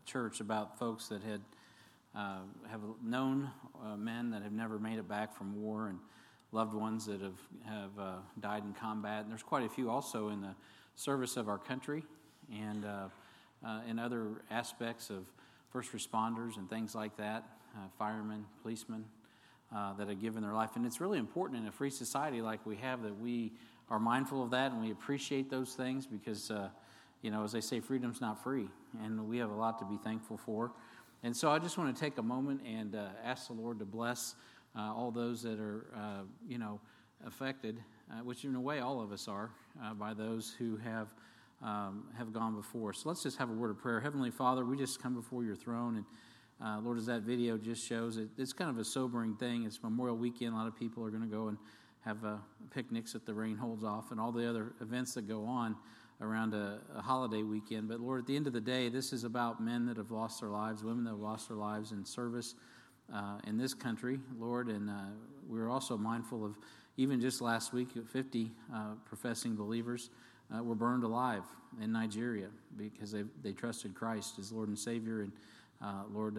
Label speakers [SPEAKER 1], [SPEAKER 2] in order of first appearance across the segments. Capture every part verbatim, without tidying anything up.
[SPEAKER 1] church about folks that had uh, have known uh, men that have never made it back from war, and loved ones that have have uh, died in combat. And there's quite a few also in the service of our country, and uh, uh, in other aspects of first responders and things like that, uh, firemen, policemen, uh, that have given their life. And it's really important in a free society like we have that we are mindful of that and we appreciate those things because, uh, you know, as they say, freedom's not free, and we have a lot to be thankful for. And so I just want to take a moment and uh, ask the Lord to bless uh, all those that are, uh, you know, affected, uh, which in a way all of us are, uh, by those who have um, have gone before. So let's just have a word of prayer. Heavenly Father, we just come before your throne, and uh, Lord, as that video just shows, it, it's kind of a sobering thing. It's Memorial Weekend. A lot of people are going to go and have uh, picnics that the rain holds off, and all the other events that go on around a, a holiday weekend. But Lord, at the end of the day, this is about men that have lost their lives, women that have lost their lives in service uh, in this country, Lord. And uh, we're also mindful of, even just last week, fifty uh, professing believers uh, were burned alive in Nigeria because they they trusted Christ as Lord and Savior. And uh, Lord, uh,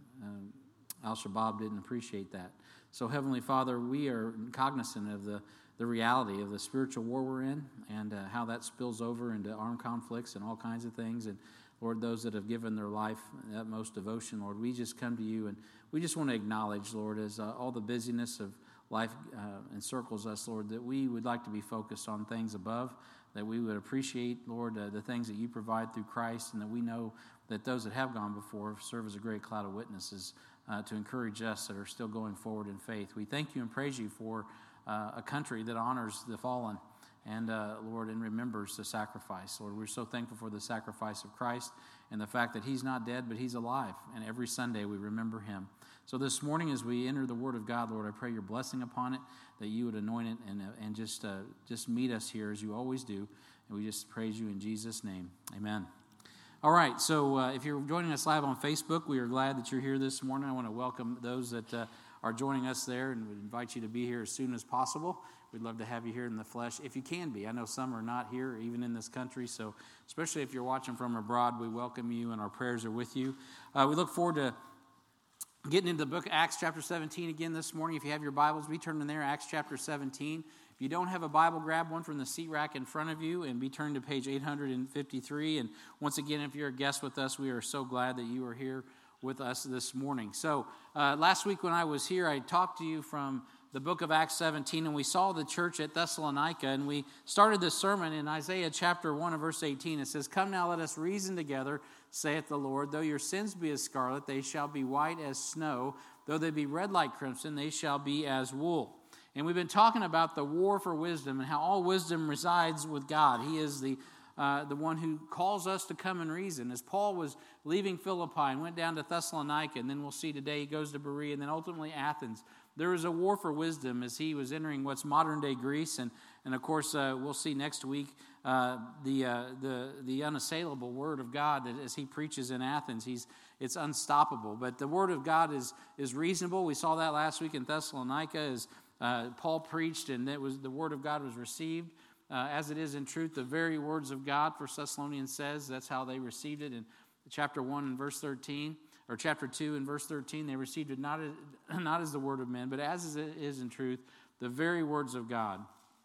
[SPEAKER 1] uh, Al-Shabaab didn't appreciate that. So Heavenly Father, we are cognizant of the the reality of the spiritual war we're in, and uh, how that spills over into armed conflicts and all kinds of things. And Lord, those that have given their life utmost devotion, Lord, we just come to you, and we just want to acknowledge, Lord, as uh, all the busyness of life uh, encircles us, Lord, that we would like to be focused on things above, that we would appreciate, Lord, uh, the things that you provide through Christ, and that we know that those that have gone before serve as a great cloud of witnesses uh, to encourage us that are still going forward in faith. We thank you and praise you for Uh, a country that honors the fallen and, uh, Lord, and remembers the sacrifice. Lord, we're so thankful for the sacrifice of Christ and the fact that he's not dead, but he's alive. And every Sunday we remember him. So this morning as we enter the Word of God, Lord, I pray your blessing upon it, that you would anoint it and, uh, and just, uh, just meet us here as you always do. And we just praise you in Jesus' name. Amen. All right, so uh, if you're joining us live on Facebook, we are glad that you're here this morning. I want to welcome those that uh, are joining us there, and would invite you to be here as soon as possible. We'd love to have you here in the flesh, if you can be. I know some are not here, even in this country, so especially if you're watching from abroad, we welcome you, and our prayers are with you. Uh, we look forward to getting into the book of Acts chapter seventeen again this morning. If you have your Bibles, be turning there, Acts chapter seventeen. If you don't have a Bible, grab one from the seat rack in front of you and be turned to page eight hundred fifty-three. And once again, if you're a guest with us, we are so glad that you are here with us this morning. So uh, last week when I was here, I talked to you from the book of Acts seventeen, and we saw the church at Thessalonica, and we started this sermon in Isaiah chapter one and verse eighteen. It says, "Come now, let us reason together, saith the Lord. Though your sins be as scarlet, they shall be white as snow. Though they be red like crimson, they shall be as wool." And we've been talking about the war for wisdom and how all wisdom resides with God. He is the Uh, the one who calls us to come and reason. As Paul was leaving Philippi and went down to Thessalonica, and then we'll see today he goes to Berea and then ultimately Athens. There was a war for wisdom as he was entering what's modern-day Greece. And, and of course, uh, we'll see next week uh, the, uh, the, the unassailable word of God that as he preaches in Athens. He's It's unstoppable. But the word of God is, is reasonable. We saw that last week in Thessalonica as uh, Paul preached, and it was the word of God was received. Uh, as it is in truth, the very words of God, First Thessalonians says, that's how they received it in chapter one and verse thirteen, or chapter two and verse thirteen. They received it not as, not as the word of men, but as it is in truth, the very words of God.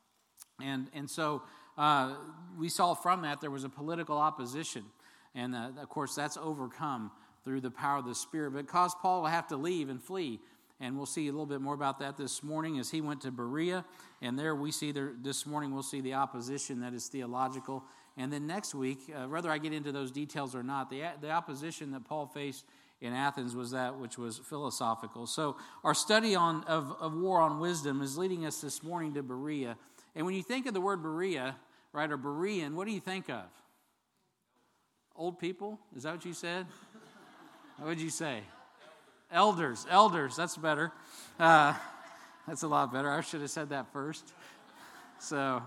[SPEAKER 1] And, and so uh, we saw from that there was a political opposition. And uh, of course, that's overcome through the power of the Spirit. But it caused Paul to have to leave and flee. And we'll see a little bit more about that this morning as he went to Berea. And there we see, there, this morning we'll see the opposition that is theological. And then next week, uh, whether I get into those details or not, the, the opposition that Paul faced in Athens was that which was philosophical. So our study on of, of war on wisdom is leading us this morning to Berea. And when you think of the word Berea, right, or Berean, what do you think of? Old people? Is that what you said? What would you say? Elders, elders, that's better. Uh, that's a lot better. I should have said that first. So,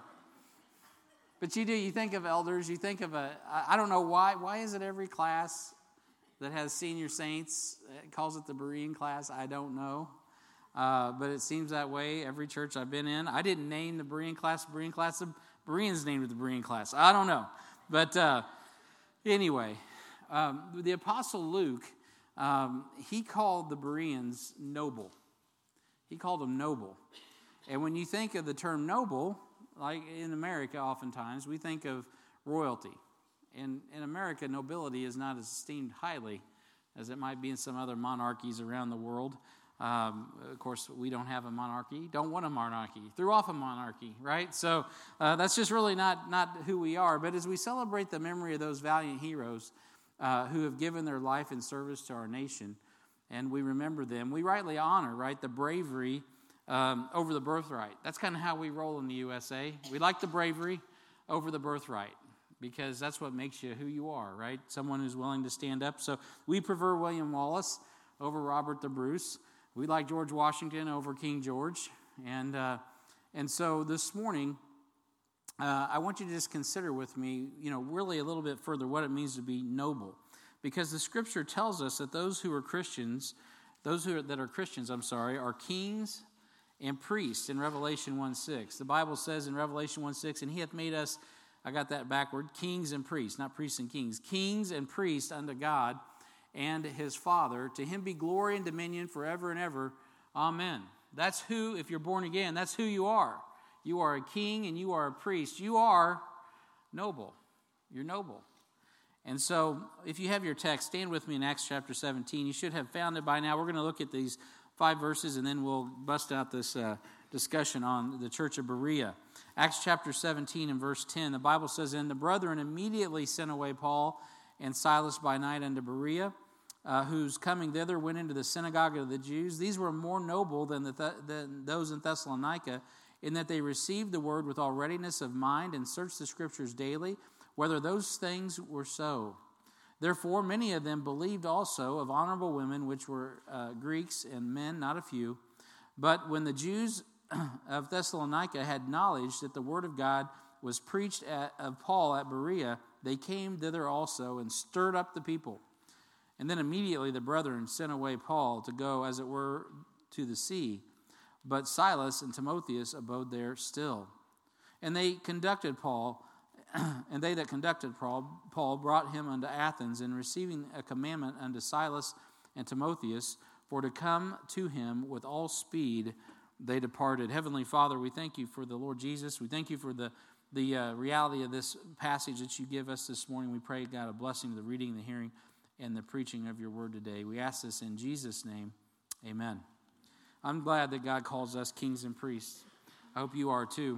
[SPEAKER 1] but you do, you think of elders, you think of a, I don't know why, why is it every class that has senior saints calls it the Berean class? I don't know. Uh, but it seems that way every church I've been in. I didn't name the Berean class the Berean class. The Bereans named it the Berean class. I don't know. But uh, anyway, Um, the Apostle Luke, um, he called the Bereans noble. He called them noble. And when you think of the term noble, like in America oftentimes, we think of royalty. In, in America, nobility is not as esteemed highly as it might be in some other monarchies around the world. Um, of course, we don't have a monarchy, don't want a monarchy, threw off a monarchy, right? So uh, that's just really not, not who we are. But as we celebrate the memory of those valiant heroes uh, who have given their life in service to our nation, and we remember them, we rightly honor, right, the bravery um, over the birthright. That's kind of how we roll in the U S A. We like the bravery over the birthright, because that's what makes you who you are, right? Someone who's willing to stand up. So we prefer William Wallace over Robert the Bruce. We like George Washington over King George. And uh, and so this morning, uh, I want you to just consider with me, you know, really a little bit further what it means to be noble. Because the Scripture tells us that those who are Christians, those who are, that are Christians, I'm sorry, are kings and priests in Revelation one six. The Bible says in Revelation one six, and he hath made us, I got that backward, kings and priests, not priests and kings. Kings and priests unto God and his Father. To him be glory and dominion forever and ever. Amen. That's who, if you're born again, that's who you are. You are a king and you are a priest. You are noble. You're noble. And so, if you have your text, stand with me in Acts chapter seventeen. You should have found it by now. We're going to look at these five verses, and then we'll bust out this uh, discussion on the church of Berea. Acts chapter seventeen and verse ten, the Bible says, And the brethren immediately sent away Paul and Silas by night unto Berea, uh, whose coming thither went into the synagogue of the Jews. These were more noble than, the Th- than those in Thessalonica, in that they received the word with all readiness of mind and searched the Scriptures daily, whether those things were so. Therefore, many of them believed also of honorable women, which were uh, Greeks and men, not a few. But when the Jews of Thessalonica had knowledge that the word of God was preached at, of Paul at Berea, they came thither also and stirred up the people. And then immediately the brethren sent away Paul to go, as it were, to the sea. But Silas and Timotheus abode there still. And they conducted Paul, and they that conducted Paul, Paul brought him unto Athens, and receiving a commandment unto Silas and Timotheus, for to come to him with all speed, they departed. Heavenly Father, we thank you for the Lord Jesus. We thank you for the, the uh, reality of this passage that you give us this morning. We pray, God, a blessing to the reading, the hearing, and the preaching of your word today. We ask this in Jesus' name. Amen. I'm glad that God calls us kings and priests. I hope you are too.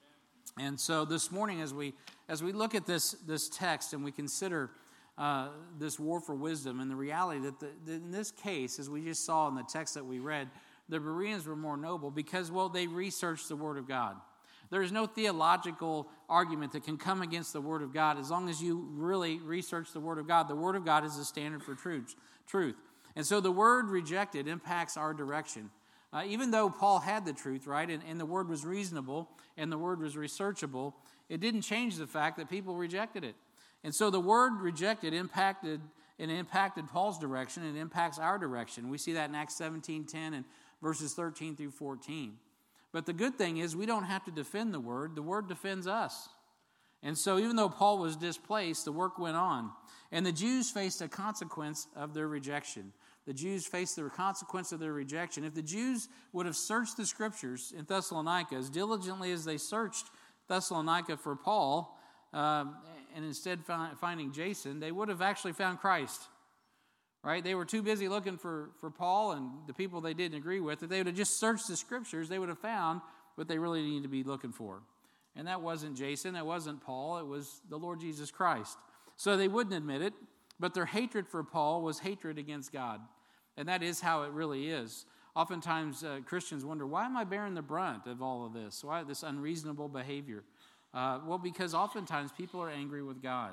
[SPEAKER 1] And so this morning, as we as we look at this, this text and we consider uh, this war for wisdom and the reality that, the, that in this case, as we just saw in the text that we read, the Bereans were more noble because, well, they researched the Word of God. There is no theological argument that can come against the Word of God as long as you really research the Word of God. The Word of God is the standard for truth. truth. And so the word rejected impacts our direction. Uh, even though Paul had the truth, right, and, and the word was reasonable and the word was researchable, it didn't change the fact that people rejected it. And so the word rejected impacted and impacted Paul's direction, and it impacts our direction. We see that in Acts seventeen ten and verses thirteen through fourteen. But the good thing is we don't have to defend the word. The word defends us. And so even though Paul was displaced, the work went on. And the Jews faced a consequence of their rejection. The Jews faced the consequence of their rejection. If the Jews would have searched the Scriptures in Thessalonica as diligently as they searched Thessalonica for Paul, um, and instead found, finding Jason, they would have actually found Christ. Right? They were too busy looking for, for Paul and the people they didn't agree with. If they would have just searched the Scriptures, they would have found what they really needed to be looking for. And that wasn't Jason, that wasn't Paul, it was the Lord Jesus Christ. So they wouldn't admit it, but their hatred for Paul was hatred against God. And that is how it really is. Oftentimes uh, Christians wonder, why am I bearing the brunt of all of this? Why this unreasonable behavior? Uh, well, because oftentimes people are angry with God.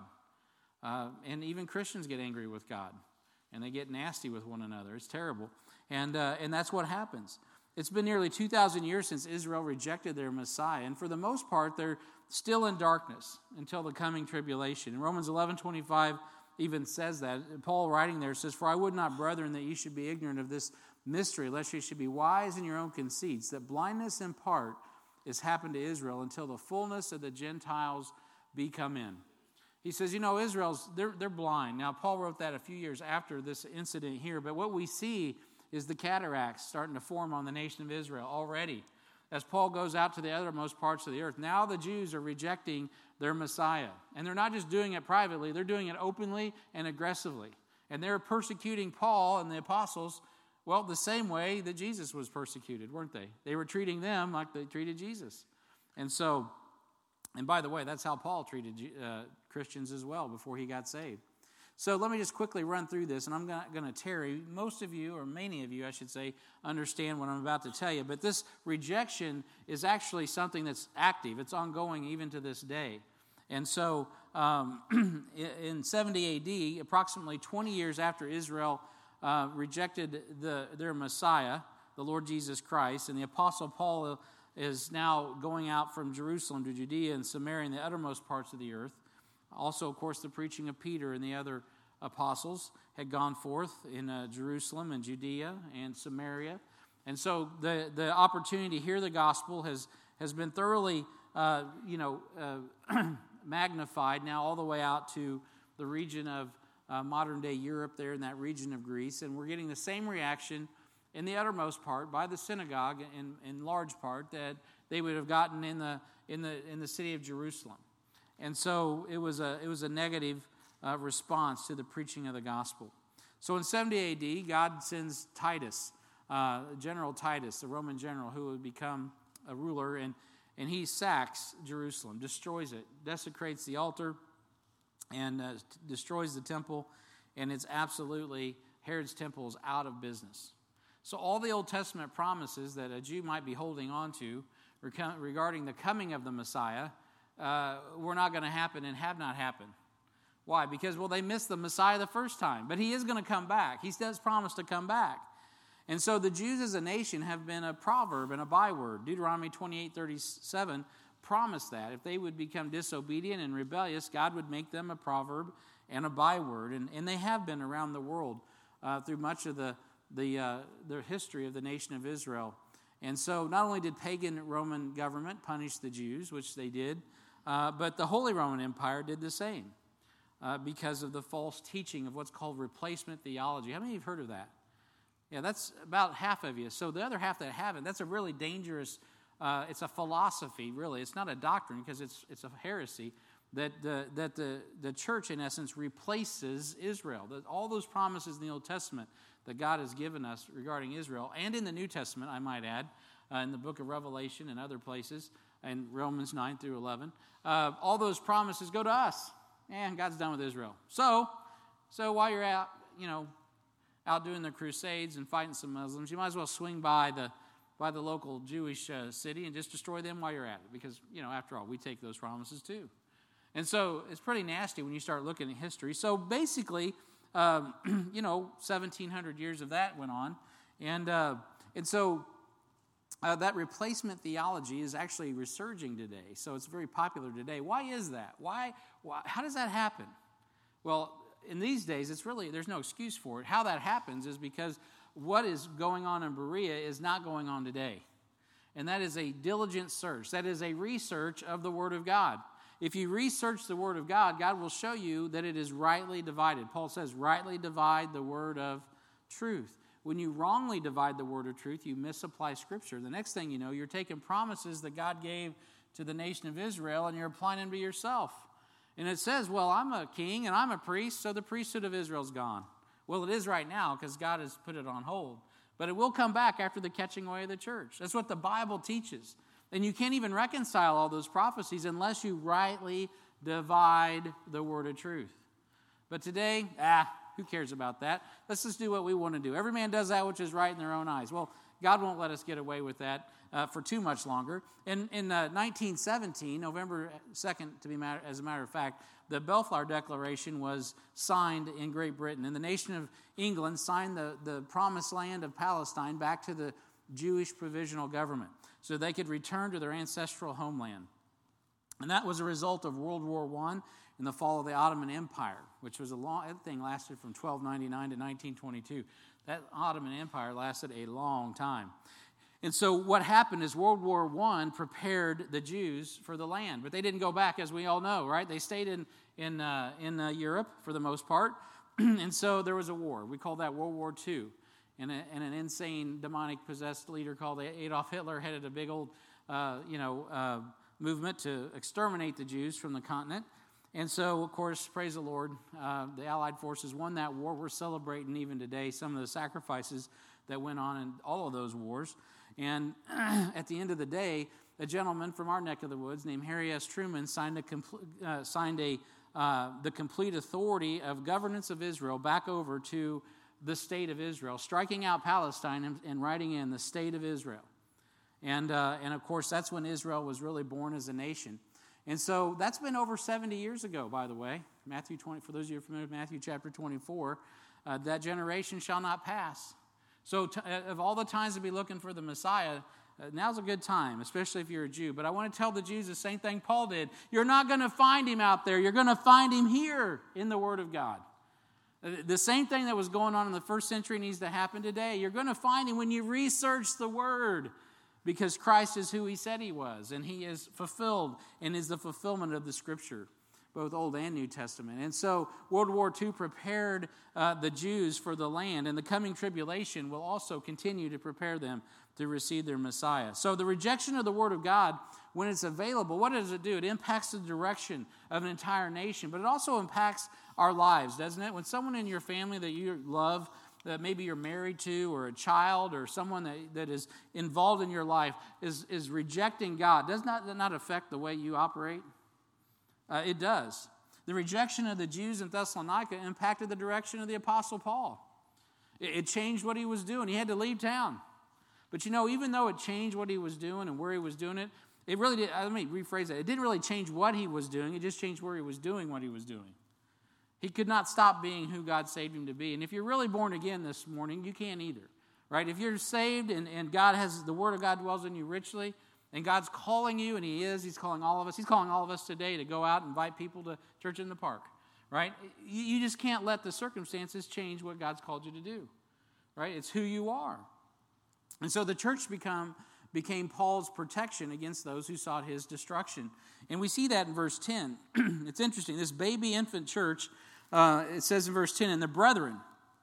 [SPEAKER 1] Uh, and even Christians get angry with God. And they get nasty with one another. It's terrible. And uh, and that's what happens. It's been nearly two thousand years since Israel rejected their Messiah. And for the most part, they're still in darkness until the coming tribulation. In Romans eleven twenty-five even says that. Paul writing there says, For I would not, brethren, that ye should be ignorant of this mystery, lest ye should be wise in your own conceits, that blindness in part is happened to Israel until the fullness of the Gentiles be come in. He says, you know, Israel's, they're, they're blind. Now, Paul wrote that a few years after this incident here, but what we see is the cataracts starting to form on the nation of Israel already. As Paul goes out to the uttermost parts of the earth, now the Jews are rejecting their Messiah. And they're not just doing it privately, they're doing it openly and aggressively. And they're persecuting Paul and the apostles, well, the same way that Jesus was persecuted, weren't they? They were treating them like they treated Jesus. And so, and by the way, that's how Paul treated uh, Christians as well before he got saved. So let me just quickly run through this, and I'm not going to tarry. Most of you, or many of you, I should say, understand what I'm about to tell you. But this rejection is actually something that's active. It's ongoing even to this day. And so um, in seventy A D, approximately twenty years after Israel uh, rejected the, their Messiah, the Lord Jesus Christ, and the Apostle Paul is now going out from Jerusalem to Judea and Samaria and the uttermost parts of the earth. Also, of course, the preaching of Peter and the other apostles had gone forth in uh, Jerusalem and Judea and Samaria. And so the, the opportunity to hear the gospel has, has been thoroughly, uh, you know, uh, magnified now all the way out to the region of uh, modern-day Europe there in that region of Greece. And we're getting the same reaction in the uttermost part by the synagogue in, in large part that they would have gotten in the, in the, in the city of Jerusalem. And so it was a it was a negative uh, response to the preaching of the gospel. So in seventy A D, God sends Titus, uh, General Titus, the Roman general, who would become a ruler, and, and he sacks Jerusalem, destroys it, desecrates the altar, and uh, destroys the temple, and it's absolutely, Herod's temple is out of business. So all the Old Testament promises that a Jew might be holding on to regarding the coming of the Messiah Uh, were not going to happen and have not happened. Why? Because, well, they missed the Messiah the first time. But he is going to come back. He does promise to come back. And so the Jews as a nation have been a proverb and a byword. Deuteronomy twenty-eight thirty-seven promised that. If they would become disobedient and rebellious, God would make them a proverb and a byword. And, and they have been around the world uh, through much of the, the, uh, the history of the nation of Israel. And so not only did pagan Roman government punish the Jews, which they did, Uh, but the Holy Roman Empire did the same uh, because of the false teaching of what's called replacement theology. How many of you have heard of that? Yeah, that's about half of you. So the other half that haven't, that's a really dangerous, uh, it's a philosophy, really. It's not a doctrine because it's it's a heresy that the, that the, the church, in essence, replaces Israel. That all those promises in the Old Testament that God has given us regarding Israel, and in the New Testament, I might add, uh, in the book of Revelation and other places, and Romans nine through eleven, uh, all those promises go to us. And God's done with Israel. So, so while you're out, you know, out doing the crusades and fighting some Muslims, you might as well swing by the by the local Jewish uh, city and just destroy them while you're at it. Because, you know, after all, we take those promises too. And so it's pretty nasty when you start looking at history. So basically, um, you know, seventeen hundred years of that went on. And, uh, and so... Uh, that replacement theology is actually resurging today, so it's very popular today. Why is that? Why, why? How does that happen? Well, in these days, it's really, there's no excuse for it. How that happens is because what is going on in Berea is not going on today. And that is a diligent search. That is a research of the Word of God. If you research the Word of God, God will show you that it is rightly divided. Paul says, rightly divide the word of truth. When you wrongly divide the word of truth, you misapply Scripture. The next thing you know, you're taking promises that God gave to the nation of Israel and you're applying them to yourself. And it says, well, I'm a king and I'm a priest, so the priesthood of Israel's gone. Well, it is right now because God has put it on hold. But it will come back after the catching away of the church. That's what the Bible teaches. And you can't even reconcile all those prophecies unless you rightly divide the word of truth. But today, ah, who cares about that? Let's just do what we want to do. Every man does that which is right in their own eyes. Well, God won't let us get away with that uh, for too much longer. In, in uh, nineteen seventeen, November second, to be matter, as a matter of fact, the Balfour Declaration was signed in Great Britain. And the nation of England signed the, the promised land of Palestine back to the Jewish provisional government so they could return to their ancestral homeland. And that was a result of World War One and the fall of the Ottoman Empire, which was a long, that thing lasted from twelve ninety-nine to nineteen twenty-two. That Ottoman Empire lasted a long time. And so what happened is World War One prepared the Jews for the land, but they didn't go back, as we all know, right? They stayed in, in, uh, in uh, Europe for the most part. And so there was a war. We call that World War Two. And, a, and an insane, demonic-possessed leader called Adolf Hitler headed a big old, uh, you know, uh, movement to exterminate the Jews from the continent. And so, of course, praise the Lord, uh, the Allied forces won that war. We're celebrating even today some of the sacrifices that went on in all of those wars. And at the end of the day, a gentleman from our neck of the woods named Harry S. Truman signed a compl- uh, signed a uh, the complete authority of governance of Israel back over to the state of Israel, striking out Palestine and, and writing in the state of Israel. And, uh, and of course, that's when Israel was really born as a nation. And so that's been over seventy years ago, by the way. Matthew twenty, for those of you who are familiar with Matthew chapter twenty-four, uh, that generation shall not pass. So t- of all the times to be looking for the Messiah, uh, now's a good time, especially if you're a Jew. But I want to tell the Jews the same thing Paul did. You're not going to find him out there. You're going to find him here in the Word of God. The same thing that was going on in the first century needs to happen today. You're going to find him when you research the Word, because Christ is who he said he was, and he is fulfilled and is the fulfillment of the Scripture, both Old and New Testament. And so World War Two prepared uh, the Jews for the land, and the coming tribulation will also continue to prepare them to receive their Messiah. So the rejection of the Word of God, when it's available, what does it do? It impacts the direction of an entire nation, but it also impacts our lives, doesn't it? When someone in your family that you love, that maybe you're married to, or a child, or someone that, that is involved in your life is, is rejecting God, does not, that not affect the way you operate? Uh, it does. The rejection of the Jews in Thessalonica impacted the direction of the Apostle Paul. It, it changed what he was doing. He had to leave town. But you know, even though it changed what he was doing and where he was doing it, it really did, let me rephrase that. It didn't really change what he was doing. It just changed where he was doing what he was doing. He could not stop being who God saved him to be. And if you're really born again this morning, you can't either, right? If you're saved and, and God has, the Word of God dwells in you richly, and God's calling you, and he is, he's calling all of us. He's calling all of us today to go out and invite people to church in the park, right? You, you just can't let the circumstances change what God's called you to do, right? It's who you are. And so the church become, became Paul's protection against those who sought his destruction. And we see that in verse ten. It's interesting. This baby infant church, uh, it says in verse ten, and the brethren,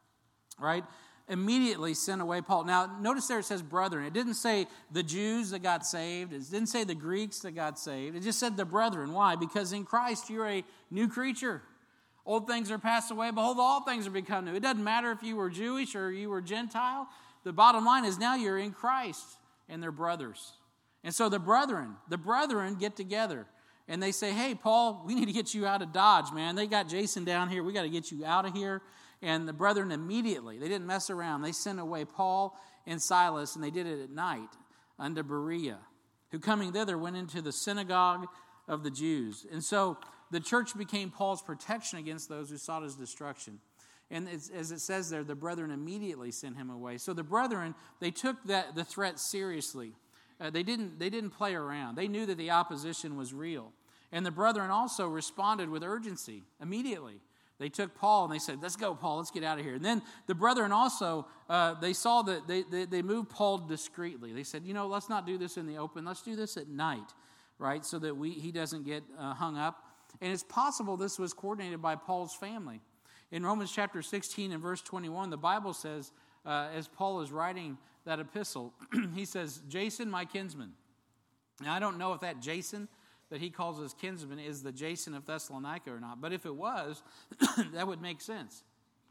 [SPEAKER 1] right, immediately sent away Paul. Now, notice there it says brethren. It didn't say the Jews that got saved. It didn't say the Greeks that got saved. It just said the brethren. Why? Because in Christ you're a new creature. Old things are passed away. Behold, all things are become new. It doesn't matter if you were Jewish or you were Gentile. The bottom line is now you're in Christ, and they're brothers. And so the brethren, the brethren get together, and they say, hey, Paul, we need to get you out of Dodge, man. They got Jason down here. We got to get you out of here. And the brethren immediately, they didn't mess around. They sent away Paul and Silas, and they did it at night unto Berea, who coming thither went into the synagogue of the Jews. And so the church became Paul's protection against those who sought his destruction. And it's, as it says there, the brethren immediately sent him away. So the brethren, they took that the threat seriously. Uh, they didn't they didn't play around. They knew that the opposition was real. And the brethren also responded with urgency immediately. They took Paul and they said, let's go, Paul, let's get out of here. And then the brethren also, uh, they saw that they, they, they moved Paul discreetly. They said, you know, let's not do this in the open. Let's do this at night, right, so that we he doesn't get uh, hung up. And it's possible this was coordinated by Paul's family. In Romans chapter sixteen and verse twenty-one, the Bible says, uh, as Paul is writing that epistle, he says, Jason, my kinsman. Now, I don't know if that Jason that he calls his kinsman is the Jason of Thessalonica or not, but if it was, that would make sense.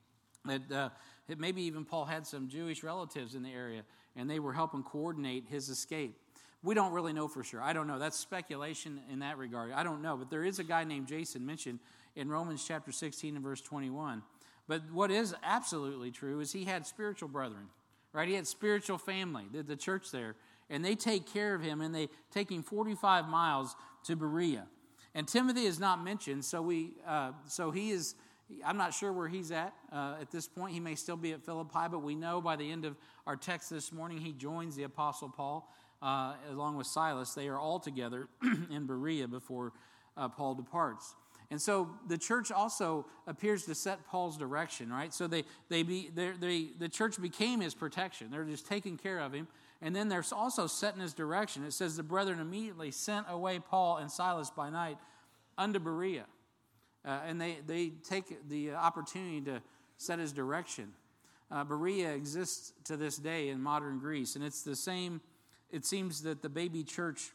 [SPEAKER 1] That uh, it, maybe even Paul had some Jewish relatives in the area, and they were helping coordinate his escape. We don't really know for sure. I don't know. That's speculation in that regard. I don't know, but there is a guy named Jason mentioned in Romans chapter sixteen and verse twenty-one. But what is absolutely true is he had spiritual brethren, right? He had spiritual family, the, the church there, and they take care of him, and they take him forty-five miles to Berea. And Timothy is not mentioned, so we, uh, so he is. I'm not sure where he's at uh, at this point. He may still be at Philippi, but we know by the end of our text this morning, he joins the Apostle Paul uh, along with Silas. They are all together in Berea before uh, Paul departs. And so the church also appears to set Paul's direction, right? So they they be they the church became his protection. They're just taking care of him, and then they're also setting his direction. It says the brethren immediately sent away Paul and Silas by night unto Berea. Uh, and they, they take the opportunity to set his direction. Uh, Berea exists to this day in modern Greece, and it's the same. It seems that the baby church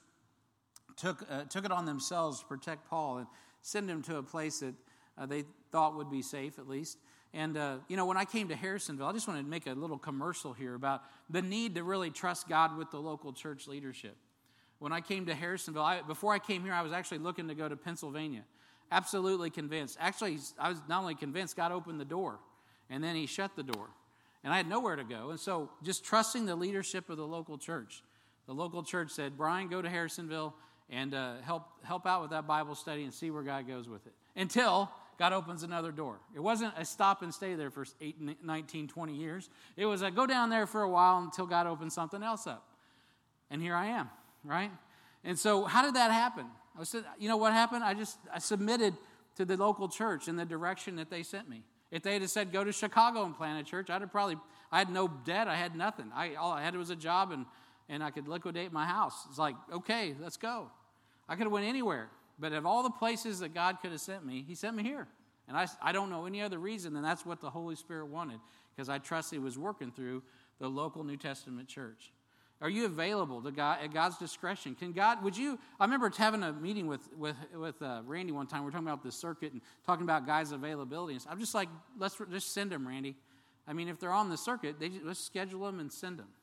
[SPEAKER 1] took uh, took it on themselves to protect Paul and send him to a place that uh, they thought would be safe, at least. And, uh, you know, when I came to Harrisonville, I just wanted to make a little commercial here about the need to really trust God with the local church leadership. When I came to Harrisonville, I, before I came here, I was actually looking to go to Pennsylvania. Absolutely convinced. Actually, I was not only convinced, God opened the door, and then he shut the door. And I had nowhere to go. And so just trusting the leadership of the local church. The local church said, Brian, go to Harrisonville and uh, help help out with that Bible study and see where God goes with it. Until God opens another door. It wasn't a stop and stay there for eight, nineteen, twenty years. It was a go down there for a while until God opens something else up. And here I am, right? And so how did that happen? I said, you know what happened? I just I submitted to the local church in the direction that they sent me. If they had said, go to Chicago and plant a church, I'd have probably, I had no debt, I had nothing. I All I had was a job and, and I could liquidate my house. It's like, okay, let's go. I could have went anywhere. But of all the places that God could have sent me, he sent me here. And I, I don't know any other reason than that's what the Holy Spirit wanted, because I trust he was working through the local New Testament church. Are you available to God at God's discretion? Can God, would you, I remember having a meeting with with, with uh, Randy one time. We were talking about the circuit and talking about guys' availability. And I'm just like, let's just send them, Randy. I mean, if they're on the circuit, they just, let's schedule them and send them.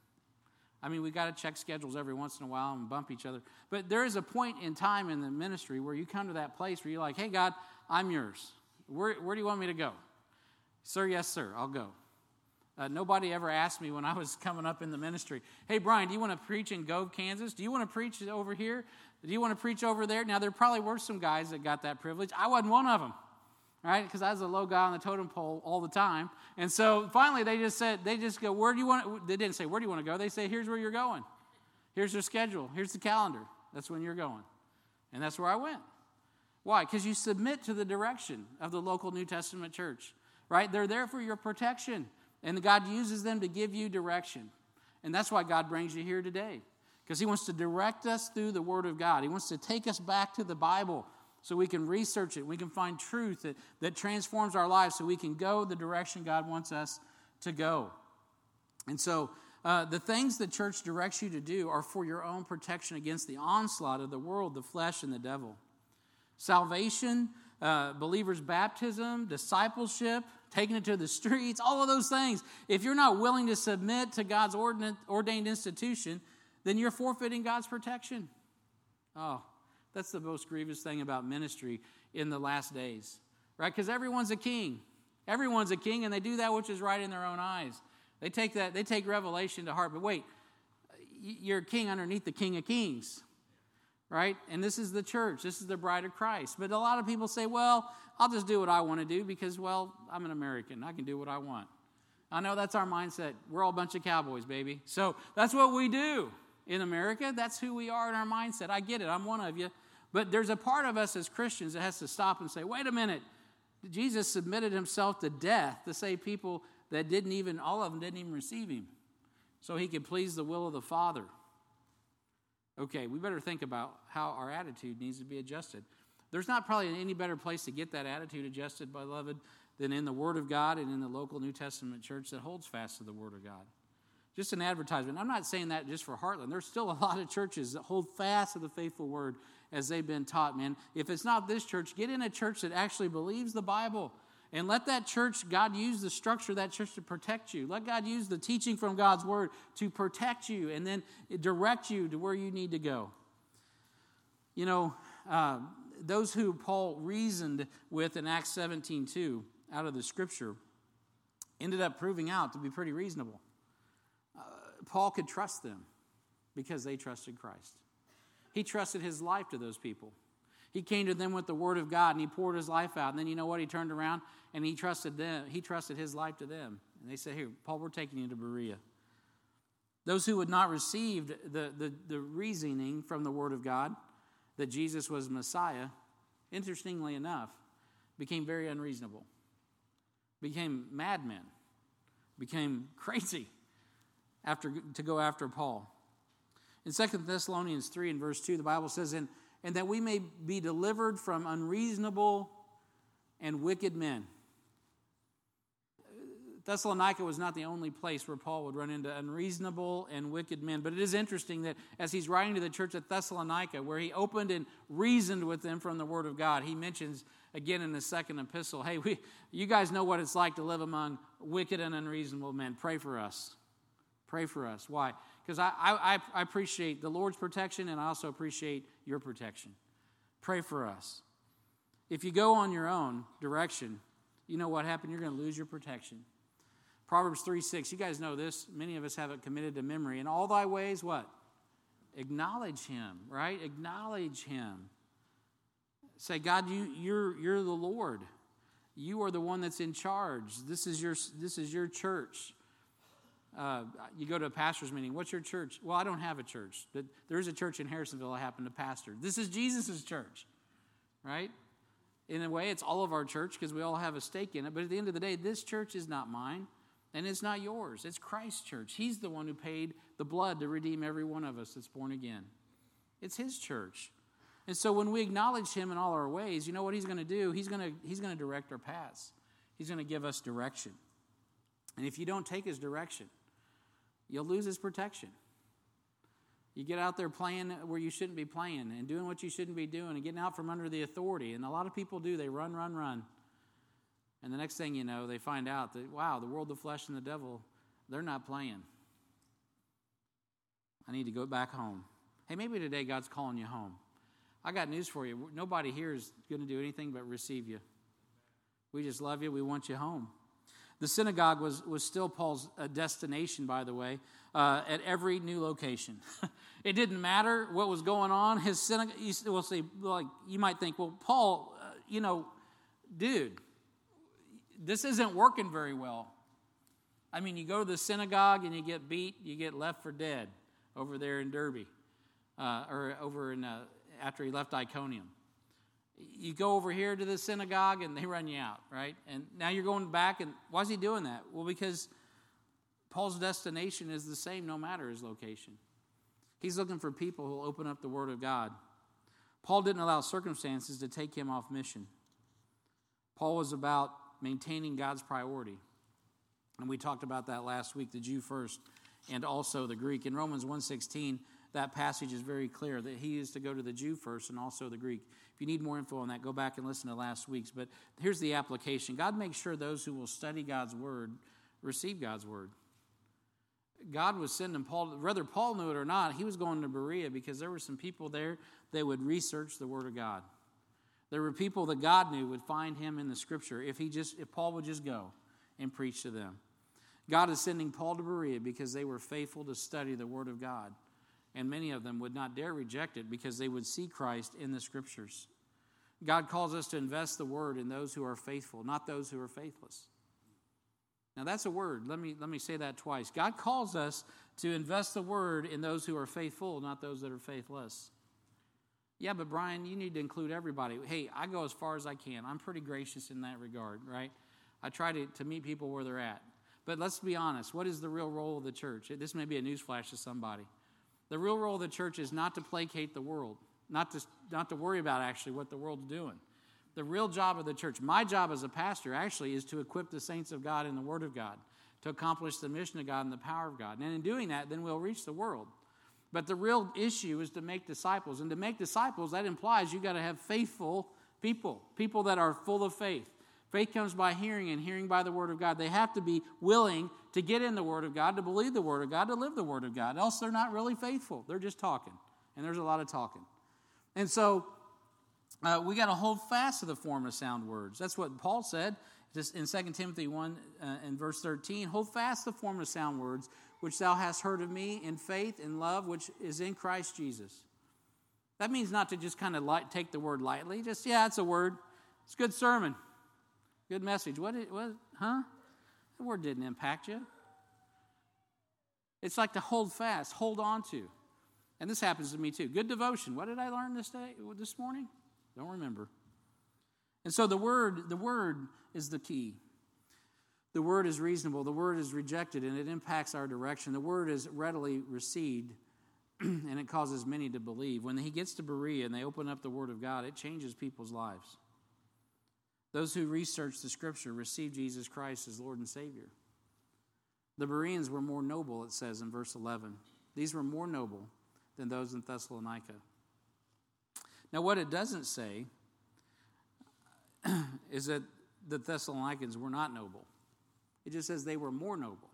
[SPEAKER 1] I mean, we got to check schedules every once in a while and bump each other. But there is a point in time in the ministry where you come to that place where you're like, hey, God, I'm yours. Where, where do you want me to go? Sir, yes, sir, I'll go. Uh, nobody ever asked me when I was coming up in the ministry, hey, Brian, do you want to preach in Gove, Kansas? Do you want to preach over here? Do you want to preach over there? Now, there probably were some guys that got that privilege. I wasn't one of them, right? Because I was a low guy on the totem pole all the time. And so finally they just said, they just go, where do you want to, they didn't say, where do you want to go? They say, here's where you're going. Here's your schedule. Here's the calendar. That's when you're going. And that's where I went. Why? Because you submit to the direction of the local New Testament church, right? They're there for your protection. And God uses them to give you direction. And that's why God brings you here today. Because he wants to direct us through the Word of God. He wants to take us back to the Bible so we can research it. We can find truth that, that transforms our lives so we can go the direction God wants us to go. And so uh, the things the church directs you to do are for your own protection against the onslaught of the world, the flesh, and the devil. Salvation, uh, believers' baptism, discipleship, taking it to the streets, all of those things. If you're not willing to submit to God's ordained institution, then you're forfeiting God's protection. Oh, that's the most grievous thing about ministry in the last days, right? Because everyone's a king. Everyone's a king, and they do that which is right in their own eyes. They take that. They take revelation to heart. But wait, you're a king underneath the King of Kings, right? And this is the church. This is the bride of Christ. But a lot of people say, well, I'll just do what I want to do because, well, I'm an American. I can do what I want. I know that's our mindset. We're all a bunch of cowboys, baby. So that's what we do in America. That's who we are in our mindset. I get it. I'm one of you. But there's a part of us as Christians that has to stop and say, wait a minute. Jesus submitted himself to death to save people that didn't even, all of them didn't even receive him, so he could please the will of the Father. Okay, we better think about how our attitude needs to be adjusted. There's not probably any better place to get that attitude adjusted, beloved, than in the Word of God and in the local New Testament church that holds fast to the Word of God. Just an advertisement. I'm not saying that just for Heartland. There's still a lot of churches that hold fast to the faithful Word as they've been taught, man. If it's not this church, get in a church that actually believes the Bible. And let that church, God use the structure of that church to protect you. Let God use the teaching from God's Word to protect you and then direct you to where you need to go. You know, uh, those who Paul reasoned with in Acts seventeen two out of the Scripture ended up proving out to be pretty reasonable. Uh, Paul could trust them because they trusted Christ. He trusted his life to those people. He came to them with the Word of God, and he poured his life out. And then you know what? He turned around, and he trusted them. He trusted his life to them. And they said, here, Paul, we're taking you to Berea. Those who had not received the, the, the reasoning from the Word of God that Jesus was Messiah, interestingly enough, became very unreasonable, became madmen, became crazy after to go after Paul. In Second Thessalonians three and verse two, the Bible says, and, and that we may be delivered from unreasonable and wicked men. Thessalonica was not the only place where Paul would run into unreasonable and wicked men. But it is interesting that as he's writing to the church at Thessalonica, where he opened and reasoned with them from the Word of God, he mentions again in the second epistle, hey, we, you guys know what it's like to live among wicked and unreasonable men. Pray for us. Pray for us. Why? Because I, I, I appreciate the Lord's protection, and I also appreciate your protection. Pray for us. If you go on your own direction, you know what happened? You're going to lose your protection. Proverbs three six, you guys know this. Many of us have it committed to memory. In all thy ways, what? Acknowledge him, right? Acknowledge him. Say, God, you, you're, you're the Lord. You are the one that's in charge. This is your, this is your church. Uh, you go to a pastor's meeting. What's your church? Well, I don't have a church. But there is a church in Harrisonville I happen to pastor. This is Jesus' church, right? In a way, it's all of our church because we all have a stake in it. But at the end of the day, this church is not mine. And it's not yours. It's Christ's church. He's the one who paid the blood to redeem every one of us that's born again. It's his church. And so when we acknowledge him in all our ways, you know what he's going to do? He's going to, he's going to direct our paths. He's going to give us direction. And if you don't take his direction, you'll lose his protection. You get out there playing where you shouldn't be playing and doing what you shouldn't be doing and getting out from under the authority. And a lot of people do. They run, run, run. And the next thing you know, they find out that, wow, the world, the flesh, and the devil, they're not playing. I need to go back home. Hey, maybe today God's calling you home. I got news for you. Nobody here is going to do anything but receive you. We just love you. We want you home. The synagogue was, was still Paul's uh, destination, by the way, uh, at every new location. It didn't matter what was going on. His synagogue, you, we'll say, like, you might think, well, Paul, uh, you know, dude, this isn't working very well. I mean, you go to the synagogue and you get beat, you get left for dead over there in Derby, uh, or over in uh, after he left Iconium. You go over here to the synagogue and they run you out, right? And now you're going back, and why is he doing that? Well, because Paul's destination is the same no matter his location. He's looking for people who will open up the Word of God. Paul didn't allow circumstances to take him off mission. Paul was about maintaining God's priority. And we talked about that last week, the Jew first and also the Greek. In Romans one sixteen, that passage is very clear that he is to go to the Jew first and also the Greek. If you need more info on that, go back and listen to last week's. But here's the application. God makes sure those who will study God's word receive God's word. God was sending Paul, whether Paul knew it or not, he was going to Berea because there were some people there that would research the word of God. There were people that God knew would find him in the Scripture if he just, if Paul would just go and preach to them. God is sending Paul to Berea because they were faithful to study the Word of God. And many of them would not dare reject it because they would see Christ in the Scriptures. God calls us to invest the Word in those who are faithful, not those who are faithless. Now that's a word. Let me, let me say that twice. God calls us to invest the Word in those who are faithful, not those that are faithless. Yeah, but Brian, you need to include everybody. Hey, I go as far as I can. I'm pretty gracious in that regard, right? I try to, to meet people where they're at. But let's be honest. What is the real role of the church? This may be a newsflash to somebody. The real role of the church is not to placate the world, not to, not to worry about actually what the world's doing. The real job of the church, my job as a pastor actually, is to equip the saints of God in the Word of God, to accomplish the mission of God and the power of God. And in doing that, then we'll reach the world. But the real issue is to make disciples. And to make disciples, that implies you've got to have faithful people, people that are full of faith. Faith comes by hearing, and hearing by the Word of God. They have to be willing to get in the Word of God, to believe the Word of God, to live the Word of God. Else they're not really faithful. They're just talking. And there's a lot of talking. And so uh, we got to hold fast to the form of sound words. That's what Paul said just in Second Timothy one uh, and verse thirteen. Hold fast the form of sound words, which thou hast heard of me in faith and love, which is in Christ Jesus. That means not to just kind of light, take the word lightly. Just, yeah, it's a word. It's a good sermon. Good message. What, it, what, huh? The word didn't impact you. It's like to hold fast, hold on to. And this happens to me too. Good devotion. What did I learn this day, this morning? Don't remember. And so the word, the word is the key. The word is reasonable. The word is rejected, and it impacts our direction. The word is readily received, and it causes many to believe. When he gets to Berea and they open up the Word of God, it changes people's lives. Those who research the Scripture receive Jesus Christ as Lord and Savior. The Bereans were more noble, it says in verse eleven. These were more noble than those in Thessalonica. Now, what it doesn't say is that the Thessalonians were not noble. It just says they were more noble.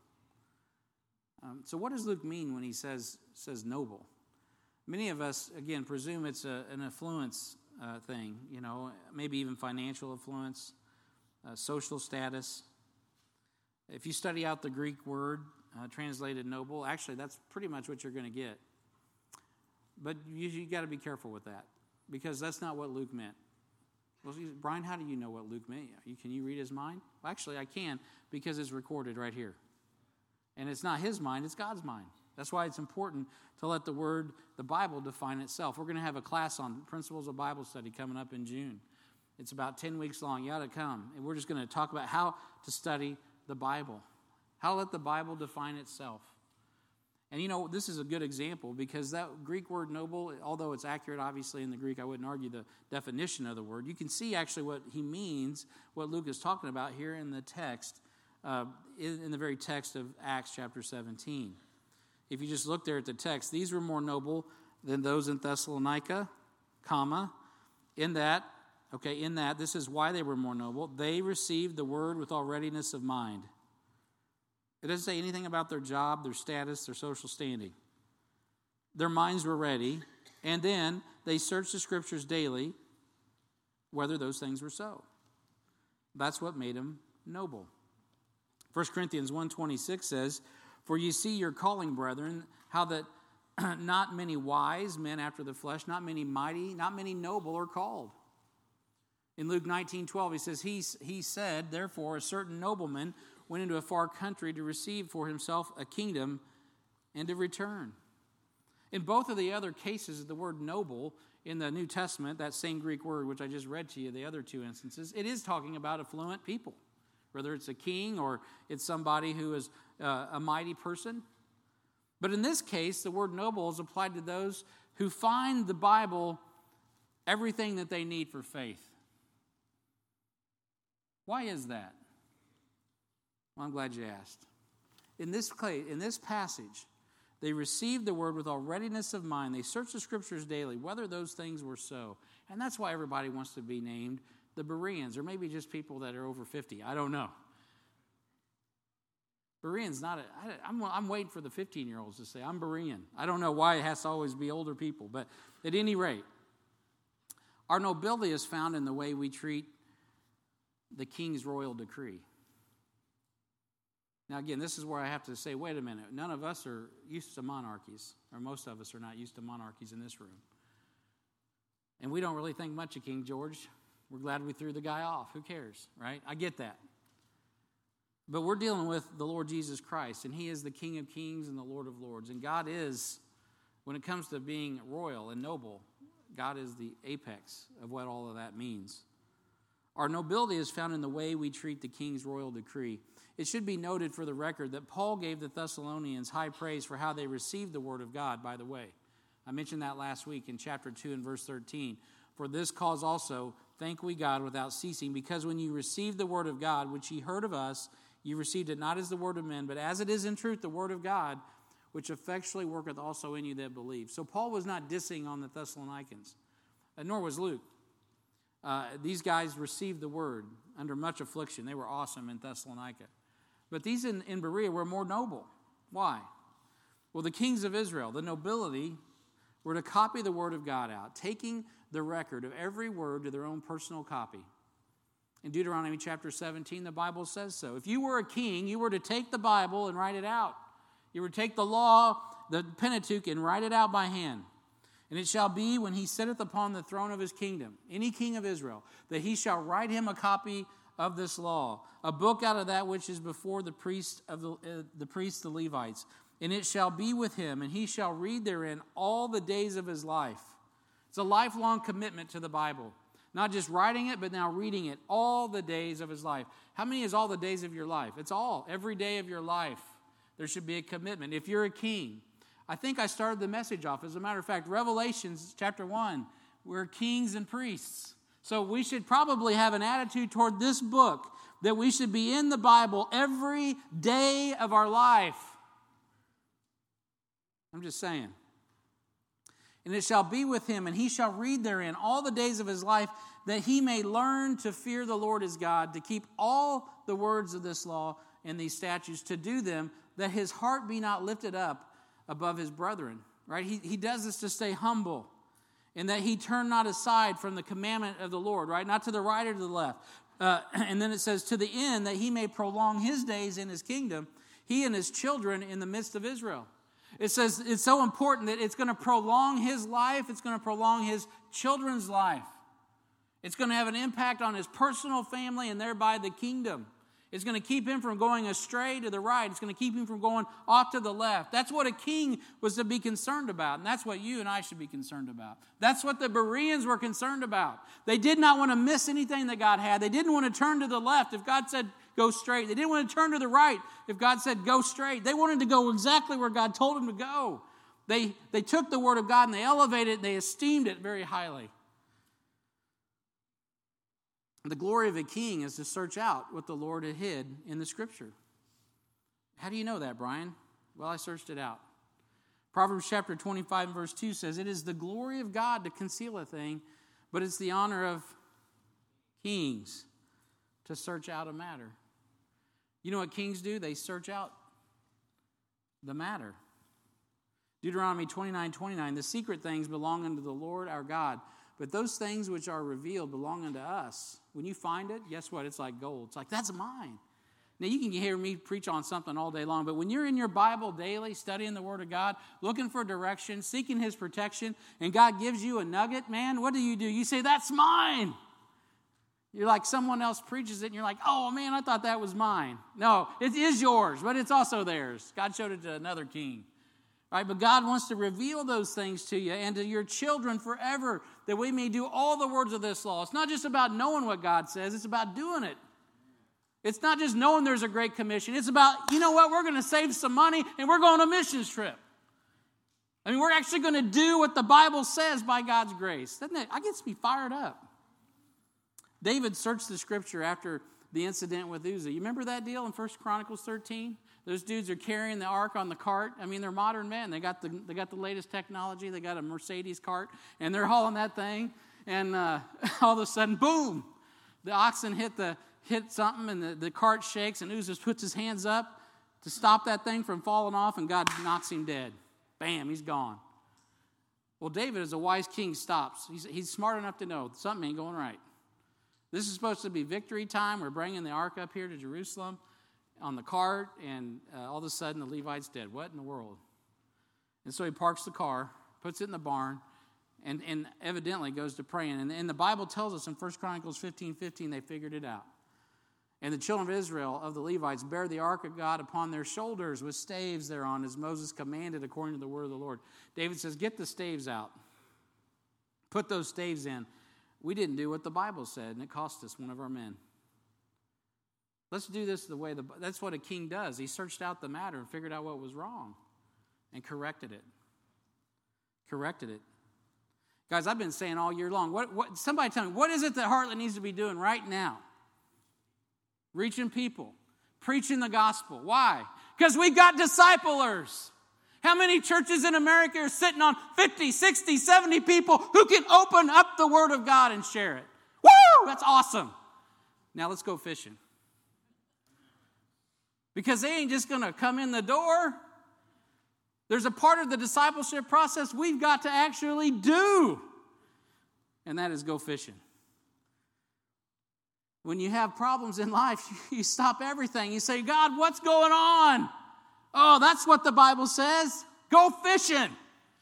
[SPEAKER 1] Um, so what does Luke mean when he says, says noble? Many of us, again, presume it's a, an affluence uh, thing, you know, maybe even financial affluence, uh, social status. If you study out the Greek word uh, translated noble, actually that's pretty much what you're going to get. But you, you got to be careful with that, because that's not what Luke meant. Well, Brian, how do you know what Luke meant? Can you read his mind? Well, actually, I can, because it's recorded right here. And it's not his mind, it's God's mind. That's why it's important to let the word, the Bible, define itself. We're going to have a class on principles of Bible study coming up in June. It's about ten weeks long. You ought to come. And we're just going to talk about how to study the Bible, how to let the Bible define itself. And you know, this is a good example, because that Greek word noble, although it's accurate obviously in the Greek, I wouldn't argue the definition of the word. You can see actually what he means, what Luke is talking about here in the text, uh, in, in the very text of Acts chapter seventeen. If you just look there at the text, these were more noble than those in Thessalonica, comma, in that, okay, in that, this is why they were more noble. They received the word with all readiness of mind. It doesn't say anything about their job, their status, their social standing. Their minds were ready, and then they searched the Scriptures daily, whether those things were so. That's what made them noble. First Corinthians one twenty-six says, "For you see your calling, brethren, how that not many wise men after the flesh, not many mighty, not many noble are called." In Luke nineteen twelve, he says, he, he said, "Therefore a certain nobleman went into a far country to receive for himself a kingdom and to return." In both of the other cases, the word noble in the New Testament, that same Greek word which I just read to you, the other two instances, it is talking about affluent people, whether it's a king or it's somebody who is uh, a mighty person. But in this case, the word noble is applied to those who find the Bible everything that they need for faith. Why is that? Well, I'm glad you asked. In this case, in this passage, they received the word with all readiness of mind. They searched the Scriptures daily, whether those things were so. And that's why everybody wants to be named the Bereans, or maybe just people that are over fifty. I don't know. Bereans, not a, I, I'm, I'm waiting for the fifteen-year-olds to say, "I'm Berean." I don't know why it has to always be older people, but at any rate, our nobility is found in the way we treat the king's royal decree. Now, again, this is where I have to say, wait a minute. None of us are used to monarchies, or most of us are not used to monarchies in this room. And we don't really think much of King George. We're glad we threw the guy off. Who cares, right? I get that. But we're dealing with the Lord Jesus Christ, and he is the King of kings and the Lord of lords. And God is, when it comes to being royal and noble, God is the apex of what all of that means. Our nobility is found in the way we treat the king's royal decree. It should be noted for the record that Paul gave the Thessalonians high praise for how they received the word of God, by the way. I mentioned that last week in chapter two and verse thirteen. "For this cause also thank we God without ceasing, because when you received the word of God, which ye heard of us, you received it not as the word of men, but as it is in truth the word of God, which effectually worketh also in you that believe." So Paul was not dissing on the Thessalonians, and nor was Luke. Uh, these guys received the word under much affliction. They were awesome in Thessalonica. But these in, in Berea were more noble. Why? Well, the kings of Israel, the nobility, were to copy the word of God out, taking the record of every word to their own personal copy. In Deuteronomy chapter seventeen, the Bible says so. If you were a king, you were to take the Bible and write it out. You were to take the law, the Pentateuch, and write it out by hand. "And it shall be when he sitteth upon the throne of his kingdom," any king of Israel, "that he shall write him a copy of this law, a book out of that which is before the priest of the, uh, the priests, the Levites. And it shall be with him, and he shall read therein all the days of his life." It's a lifelong commitment to the Bible. Not just writing it, but now reading it all the days of his life. How many is all the days of your life? It's all, every day of your life. There should be a commitment. If you're a king, I think I started the message off. As a matter of fact, Revelations chapter one, we're kings and priests. So we should probably have an attitude toward this book that we should be in the Bible every day of our life. I'm just saying. And it shall be with him, and he shall read therein all the days of his life, that he may learn to fear the Lord his God, to keep all the words of this law and these statutes, to do them, that his heart be not lifted up above his brethren. Right? He, he does this to stay humble, and that he turn not aside from the commandment of the Lord, right? Not to the right or to the left. Uh, and then it says, to the end that he may prolong his days in his kingdom, he and his children in the midst of Israel. It says it's so important that it's going to prolong his life. It's going to prolong his children's life. It's going to have an impact on his personal family and thereby the kingdom. It's going to keep him from going astray to the right. It's going to keep him from going off to the left. That's what a king was to be concerned about, and that's what you and I should be concerned about. That's what the Bereans were concerned about. They did not want to miss anything that God had. They didn't want to turn to the left if God said go straight. They didn't want to turn to the right if God said go straight. They wanted to go exactly where God told them to go. They, they took the word of God and they elevated it and they esteemed it very highly. The glory of a king is to search out what the Lord had hid in the Scripture. How do you know that, Brian? Well, I searched it out. Proverbs chapter twenty-five and verse two says, it is the glory of God to conceal a thing, but it's the honor of kings to search out a matter. You know what kings do? They search out the matter. Deuteronomy twenty-nine twenty-nine, the secret things belong unto the Lord our God, but those things which are revealed belong unto us. When you find it, guess what? It's like gold. It's like, that's mine. Now, you can hear me preach on something all day long, but when you're in your Bible daily, studying the Word of God, looking for direction, seeking His protection, and God gives you a nugget, man, what do you do? You say, that's mine. You're like someone else preaches it, and you're like, oh, man, I thought that was mine. No, it is yours, but it's also theirs. God showed it to another king. Right, but God wants to reveal those things to you and to your children forever, that we may do all the words of this law. It's not just about knowing what God says, it's about doing it. It's not just knowing there's a great commission. It's about, you know what, we're going to save some money and we're going on a missions trip. I mean, we're actually going to do what the Bible says by God's grace. Doesn't it? I gets me fired up. David searched the Scripture after the incident with Uzzah. You remember that deal in First Chronicles thirteen? Those dudes are carrying the ark on the cart. I mean, they're modern men. They got the they got the latest technology. They got a Mercedes cart, and they're hauling that thing. And uh, all of a sudden, boom! The oxen hit the hit something, and the, the cart shakes. And Uzzah puts his hands up to stop that thing from falling off, and God knocks him dead. Bam! He's gone. Well, David, as a wise king, stops. He's he's smart enough to know something ain't going right. This is supposed to be victory time. We're bringing the ark up here to Jerusalem on the cart, and uh, all of a sudden the Levite's dead. What in the world? And so he parks the car, puts it in the barn, and, and evidently goes to praying. And, and the Bible tells us in First Chronicles fifteen fifteen, they figured it out. And the children of Israel, of the Levites, bear the ark of God upon their shoulders with staves thereon, as Moses commanded according to the word of the Lord. David says, get the staves out. Put those staves in. We didn't do what the Bible said, and it cost us one of our men. Let's do this the way the that's what a king does. He searched out the matter and figured out what was wrong and corrected it. Corrected it. Guys, I've been saying all year long, what, what somebody tell me, what is it that Heartland needs to be doing right now? Reaching people, preaching the gospel. Why? Because we've got disciplers. How many churches in America are sitting on fifty, sixty, seventy people who can open up the Word of God and share it? Woo! That's awesome. Now let's go fishing. Because they ain't just going to come in the door. There's a part of the discipleship process we've got to actually do. And that is go fishing. When you have problems in life, you stop everything. You say, God, what's going on? Oh, that's what the Bible says. Go fishing.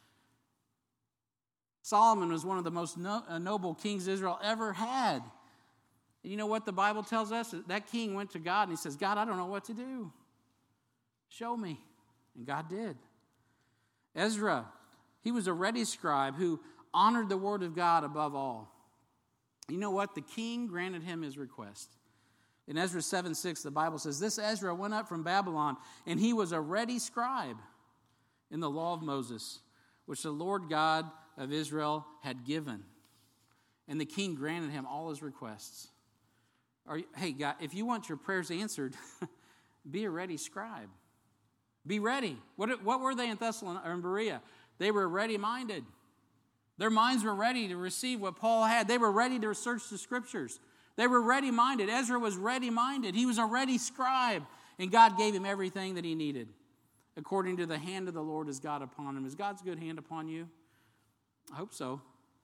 [SPEAKER 1] Solomon was one of the most no, uh, noble kings Israel ever had. And you know what the Bible tells us? That king went to God and he says, God, I don't know what to do. Show me. And God did. Ezra, he was a ready scribe who honored the word of God above all. You know what? The king granted him his request. In Ezra seven six, the Bible says, this Ezra went up from Babylon, and he was a ready scribe in the law of Moses, which the Lord God of Israel had given. And the king granted him all his requests. Are you, hey, God, if you want your prayers answered, be a ready scribe. Be ready. What, what were they in Thessalonica or in Berea? They were ready-minded. Their minds were ready to receive what Paul had. They were ready to search the scriptures. They were ready-minded. Ezra was ready-minded. He was a ready scribe. And God gave him everything that he needed. According to the hand of the Lord is God upon him. Is God's good hand upon you? I hope so.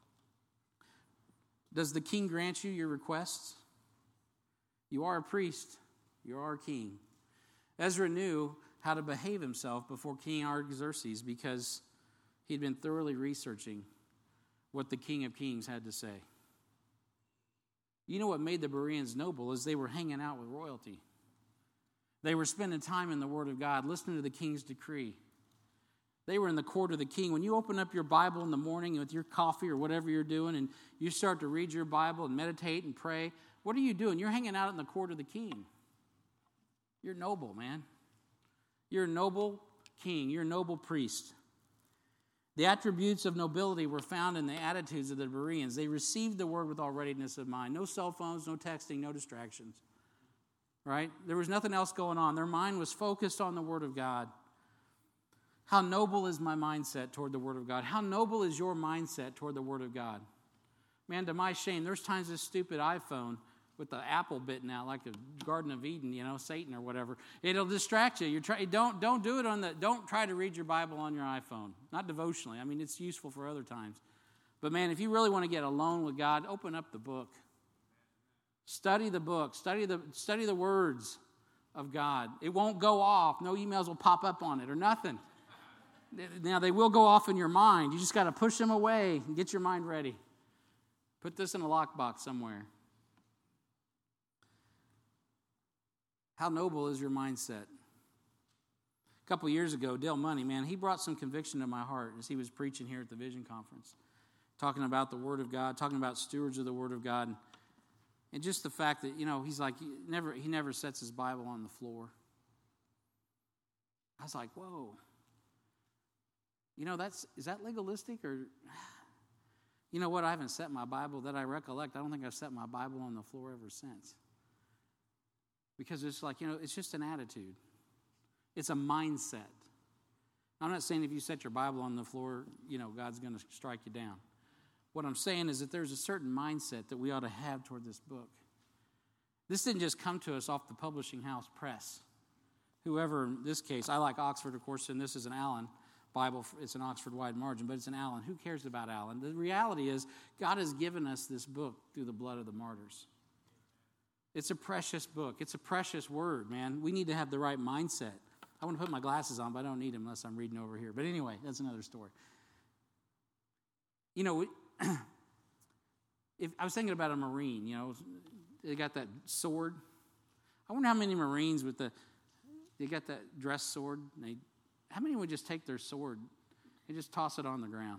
[SPEAKER 1] Does the king grant you your requests? You are a priest. You are a king. Ezra knew how to behave himself before King Artaxerxes because he'd been thoroughly researching what the King of Kings had to say. You know what made the Bereans noble is they were hanging out with royalty. They were spending time in the Word of God, listening to the king's decree. They were in the court of the king. When you open up your Bible in the morning with your coffee or whatever you're doing and you start to read your Bible and meditate and pray, what are you doing? You're hanging out in the court of the king. You're noble, man. You're a noble king. You're a noble priest. The attributes of nobility were found in the attitudes of the Bereans. They received the word with all readiness of mind. No cell phones, no texting, no distractions. Right? There was nothing else going on. Their mind was focused on the word of God. How noble is my mindset toward the word of God? How noble is your mindset toward the word of God? Man, to my shame, there's times this stupid iPhone with the apple bitten out like a Garden of Eden, you know, Satan or whatever. It'll distract you. You're try, don't, don't do it on the, don't try to read your Bible on your iPhone. Not devotionally. I mean, it's useful for other times. But man, if you really want to get alone with God, open up the book. Study the book. Study the, study the words of God. It won't go off. No emails will pop up on it or nothing. Now, they will go off in your mind. You just got to push them away and get your mind ready. Put this in a lockbox somewhere. How noble is your mindset? A couple years ago, Dale Money, man, he brought some conviction to my heart as he was preaching here at the Vision Conference, talking about the Word of God, talking about stewards of the Word of God, and just the fact that, you know, he's like, he never, he never sets his Bible on the floor. I was like, whoa. You know, that's is that legalistic or, you know what, I haven't set my Bible that I recollect. I don't think I've set my Bible on the floor ever since. Because it's like, you know, it's just an attitude. It's a mindset. I'm not saying if you set your Bible on the floor, you know, God's going to strike you down. What I'm saying is that there's a certain mindset that we ought to have toward this book. This didn't just come to us off the publishing house press. Whoever, in this case, I like Oxford, of course, and this is an Allen Bible. It's an Oxford wide margin, but it's an Allen. Who cares about Allen? The reality is God has given us this book through the blood of the martyrs. It's a precious book. It's a precious word, man. We need to have the right mindset. I want to put my glasses on, but I don't need them unless I'm reading over here. But anyway, that's another story. You know, if I was thinking about a Marine, you know, they got that sword. I wonder how many Marines with the, they got that dress sword. And they, how many would just take their sword and just toss it on the ground?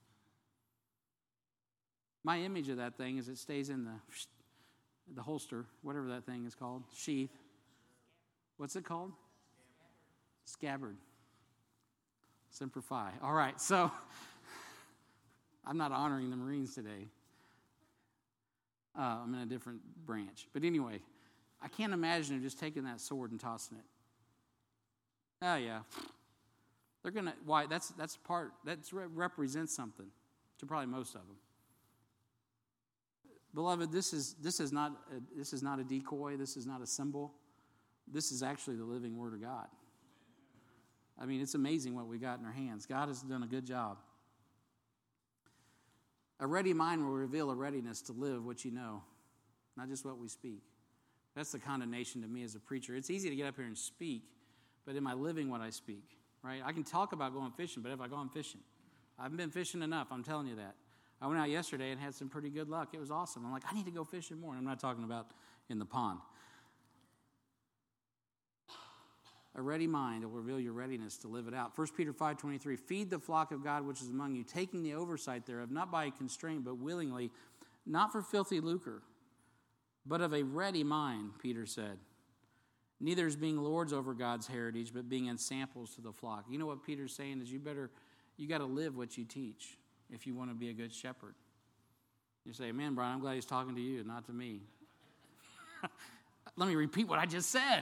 [SPEAKER 1] My image of that thing is it stays in the the holster, whatever that thing is called, sheath. What's it called? Scabbard. Semper Fi. All right, so I'm not honoring the Marines today. Uh, I'm in a different branch. But anyway, I can't imagine them just taking that sword and tossing it. Oh, yeah. They're going to, why, that's that's part, that represents something to probably most of them. Beloved, this is this is not a, this is not a decoy. This is not a symbol. This is actually the living Word of God. I mean, it's amazing what we got in our hands. God has done a good job. A ready mind will reveal a readiness to live what you know, not just what we speak. That's the condemnation to me as a preacher. It's easy to get up here and speak, but am I living what I speak? Right? I can talk about going fishing, but have I gone fishing? I haven't been fishing enough. I'm telling you that. I went out yesterday and had some pretty good luck. It was awesome. I'm like, I need to go fishing more. And I'm not talking about in the pond. A ready mind will reveal your readiness to live it out. First Peter five twenty-three, feed the flock of God which is among you, taking the oversight thereof, not by constraint, but willingly, not for filthy lucre, but of a ready mind, Peter said. Neither is being lords over God's heritage, but being ensamples to the flock. You know what Peter's saying is you better, you got to live what you teach if you want to be a good shepherd. You say, man, Brian, I'm glad he's talking to you, not to me. Let me repeat what I just said.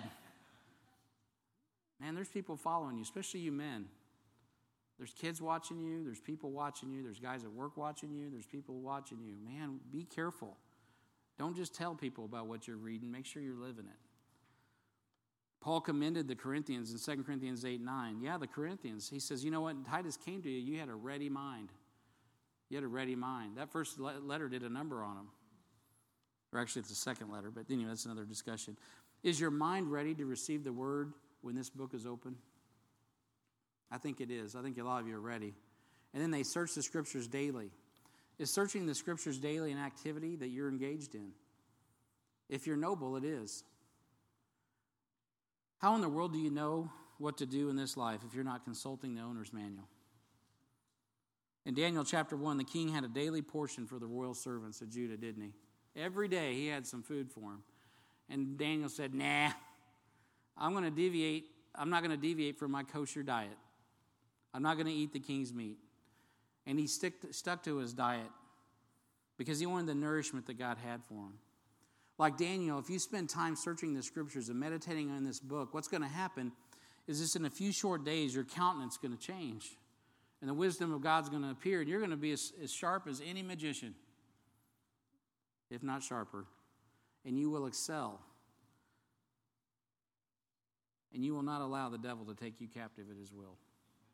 [SPEAKER 1] Man, there's people following you, especially you men. There's kids watching you. There's people watching you. There's guys at work watching you. There's people watching you. Man, be careful. Don't just tell people about what you're reading. Make sure you're living it. Paul commended the Corinthians in Second Corinthians eight nine. Yeah, the Corinthians. He says, you know what? Titus came to you. You had a ready mind. You had a ready mind. That first letter did a number on them. Or actually, it's the second letter, but anyway, that's another discussion. Is your mind ready to receive the word when this book is open? I think it is. I think a lot of you are ready. And then they search the Scriptures daily. Is searching the Scriptures daily an activity that you're engaged in? If you're noble, it is. How in the world do you know what to do in this life if you're not consulting the owner's manual? In Daniel chapter one, the king had a daily portion for the royal servants of Judah, didn't he? Every day he had some food for them. And Daniel said, nah, I'm going to deviate. I'm not going to deviate from my kosher diet. I'm not going to eat the king's meat. And he stick, stuck to his diet because he wanted the nourishment that God had for him. Like Daniel, if you spend time searching the Scriptures and meditating on this book, what's going to happen is just in a few short days, your countenance is going to change. And the wisdom of God's going to appear, and you're going to be as, as sharp as any magician, if not sharper. And you will excel. And you will not allow the devil to take you captive at his will.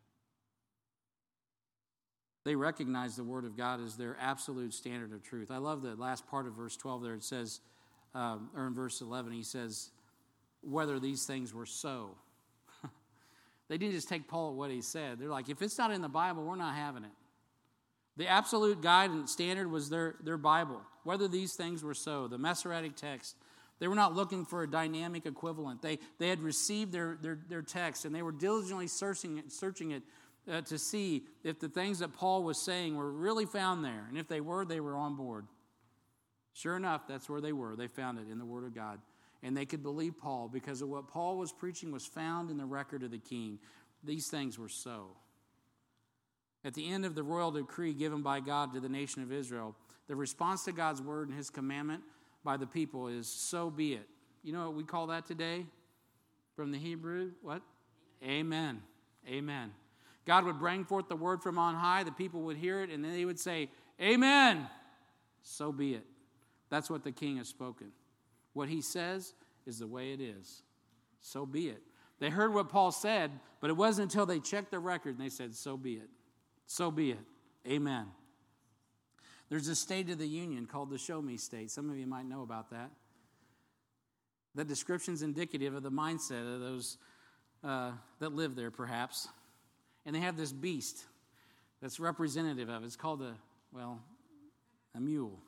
[SPEAKER 1] They recognize the Word of God as their absolute standard of truth. I love the last part of verse twelve there. It says, um, or in verse eleven, he says, whether these things were so. They didn't just take Paul at what he said. They're like, if it's not in the Bible, we're not having it. The absolute guide and standard was their, their Bible. Whether these things were so, the Masoretic text. They were not looking for a dynamic equivalent. They, they had received their, their, their text, and they were diligently searching it, searching it uh, to see if the things that Paul was saying were really found there. And if they were, they were on board. Sure enough, that's where they were. They found it in the Word of God. And they could believe Paul because of what Paul was preaching was found in the record of the king. These things were so. At the end of the royal decree given by God to the nation of Israel, the response to God's word and his commandment by the people is, so be it. You know what we call that today? From the Hebrew, what? Amen. Amen. God would bring forth the word from on high, the people would hear it, and then they would say, amen. So be it. That's what the king has spoken. What he says is the way it is. So be it. They heard what Paul said, but it wasn't until they checked the record and they said, so be it. So be it. Amen. There's a state of the union called the Show Me State. Some of you might know about that. That description's indicative of the mindset of those uh, that live there, perhaps. And they have this beast that's representative of it. It's called a, well, a mule.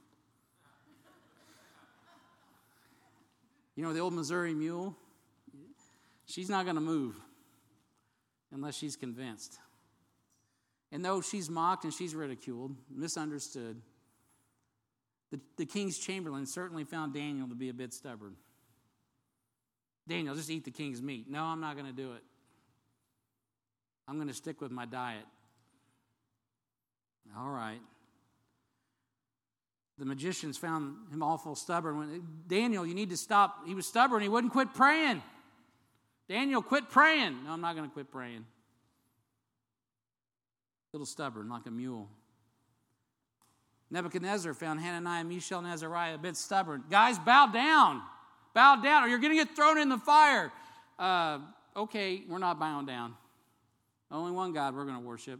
[SPEAKER 1] You know the old Missouri mule? She's not going to move unless she's convinced. And though she's mocked and she's ridiculed, misunderstood, the, the king's chamberlain certainly found Daniel to be a bit stubborn. Daniel, just eat the king's meat. No, I'm not going to do it. I'm going to stick with my diet. All right. The magicians found him awful stubborn. When, Daniel, you need to stop. He was stubborn. He wouldn't quit praying. Daniel, quit praying. No, I'm not going to quit praying. A little stubborn, like a mule. Nebuchadnezzar found Hananiah, Mishael, and Azariah a bit stubborn. Guys, bow down. Bow down or you're going to get thrown in the fire. Uh, okay, we're not bowing down. Only one God we're going to worship.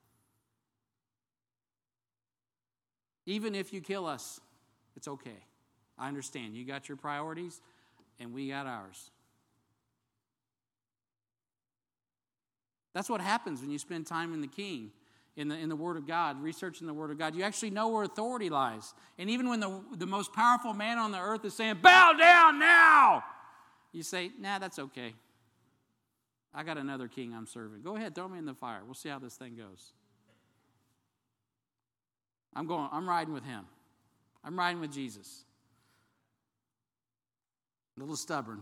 [SPEAKER 1] Even if you kill us, it's okay. I understand. You got your priorities, and we got ours. That's what happens when you spend time in the King, in the in the Word of God, researching the Word of God. You actually know where authority lies. And even when the, the most powerful man on the earth is saying, bow down now, you say, nah, that's okay. I got another king I'm serving. Go ahead, throw me in the fire. We'll see how this thing goes. I'm going, I'm riding with him. I'm riding with Jesus. A little stubborn.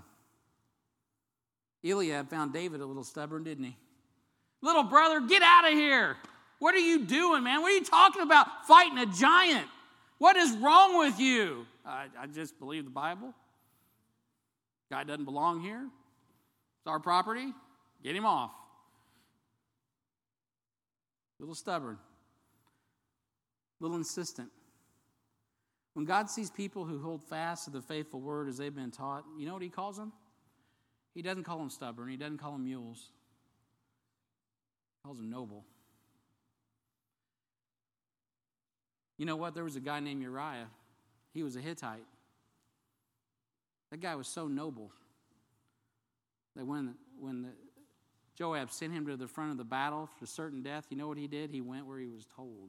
[SPEAKER 1] Eliab found David a little stubborn, didn't he? Little brother, get out of here. What are you doing, man? What are you talking about? Fighting a giant. What is wrong with you? I, I just believe the Bible. Guy doesn't belong here. It's our property. Get him off. A little stubborn. A little insistent. When God sees people who hold fast to the faithful word as they've been taught, you know what he calls them? He doesn't call them stubborn. He doesn't call them mules. He calls them noble. You know what? There was a guy named Uriah. He was a Hittite. That guy was so noble that when, when the, Joab sent him to the front of the battle for certain death, you know what he did? He went where he was told.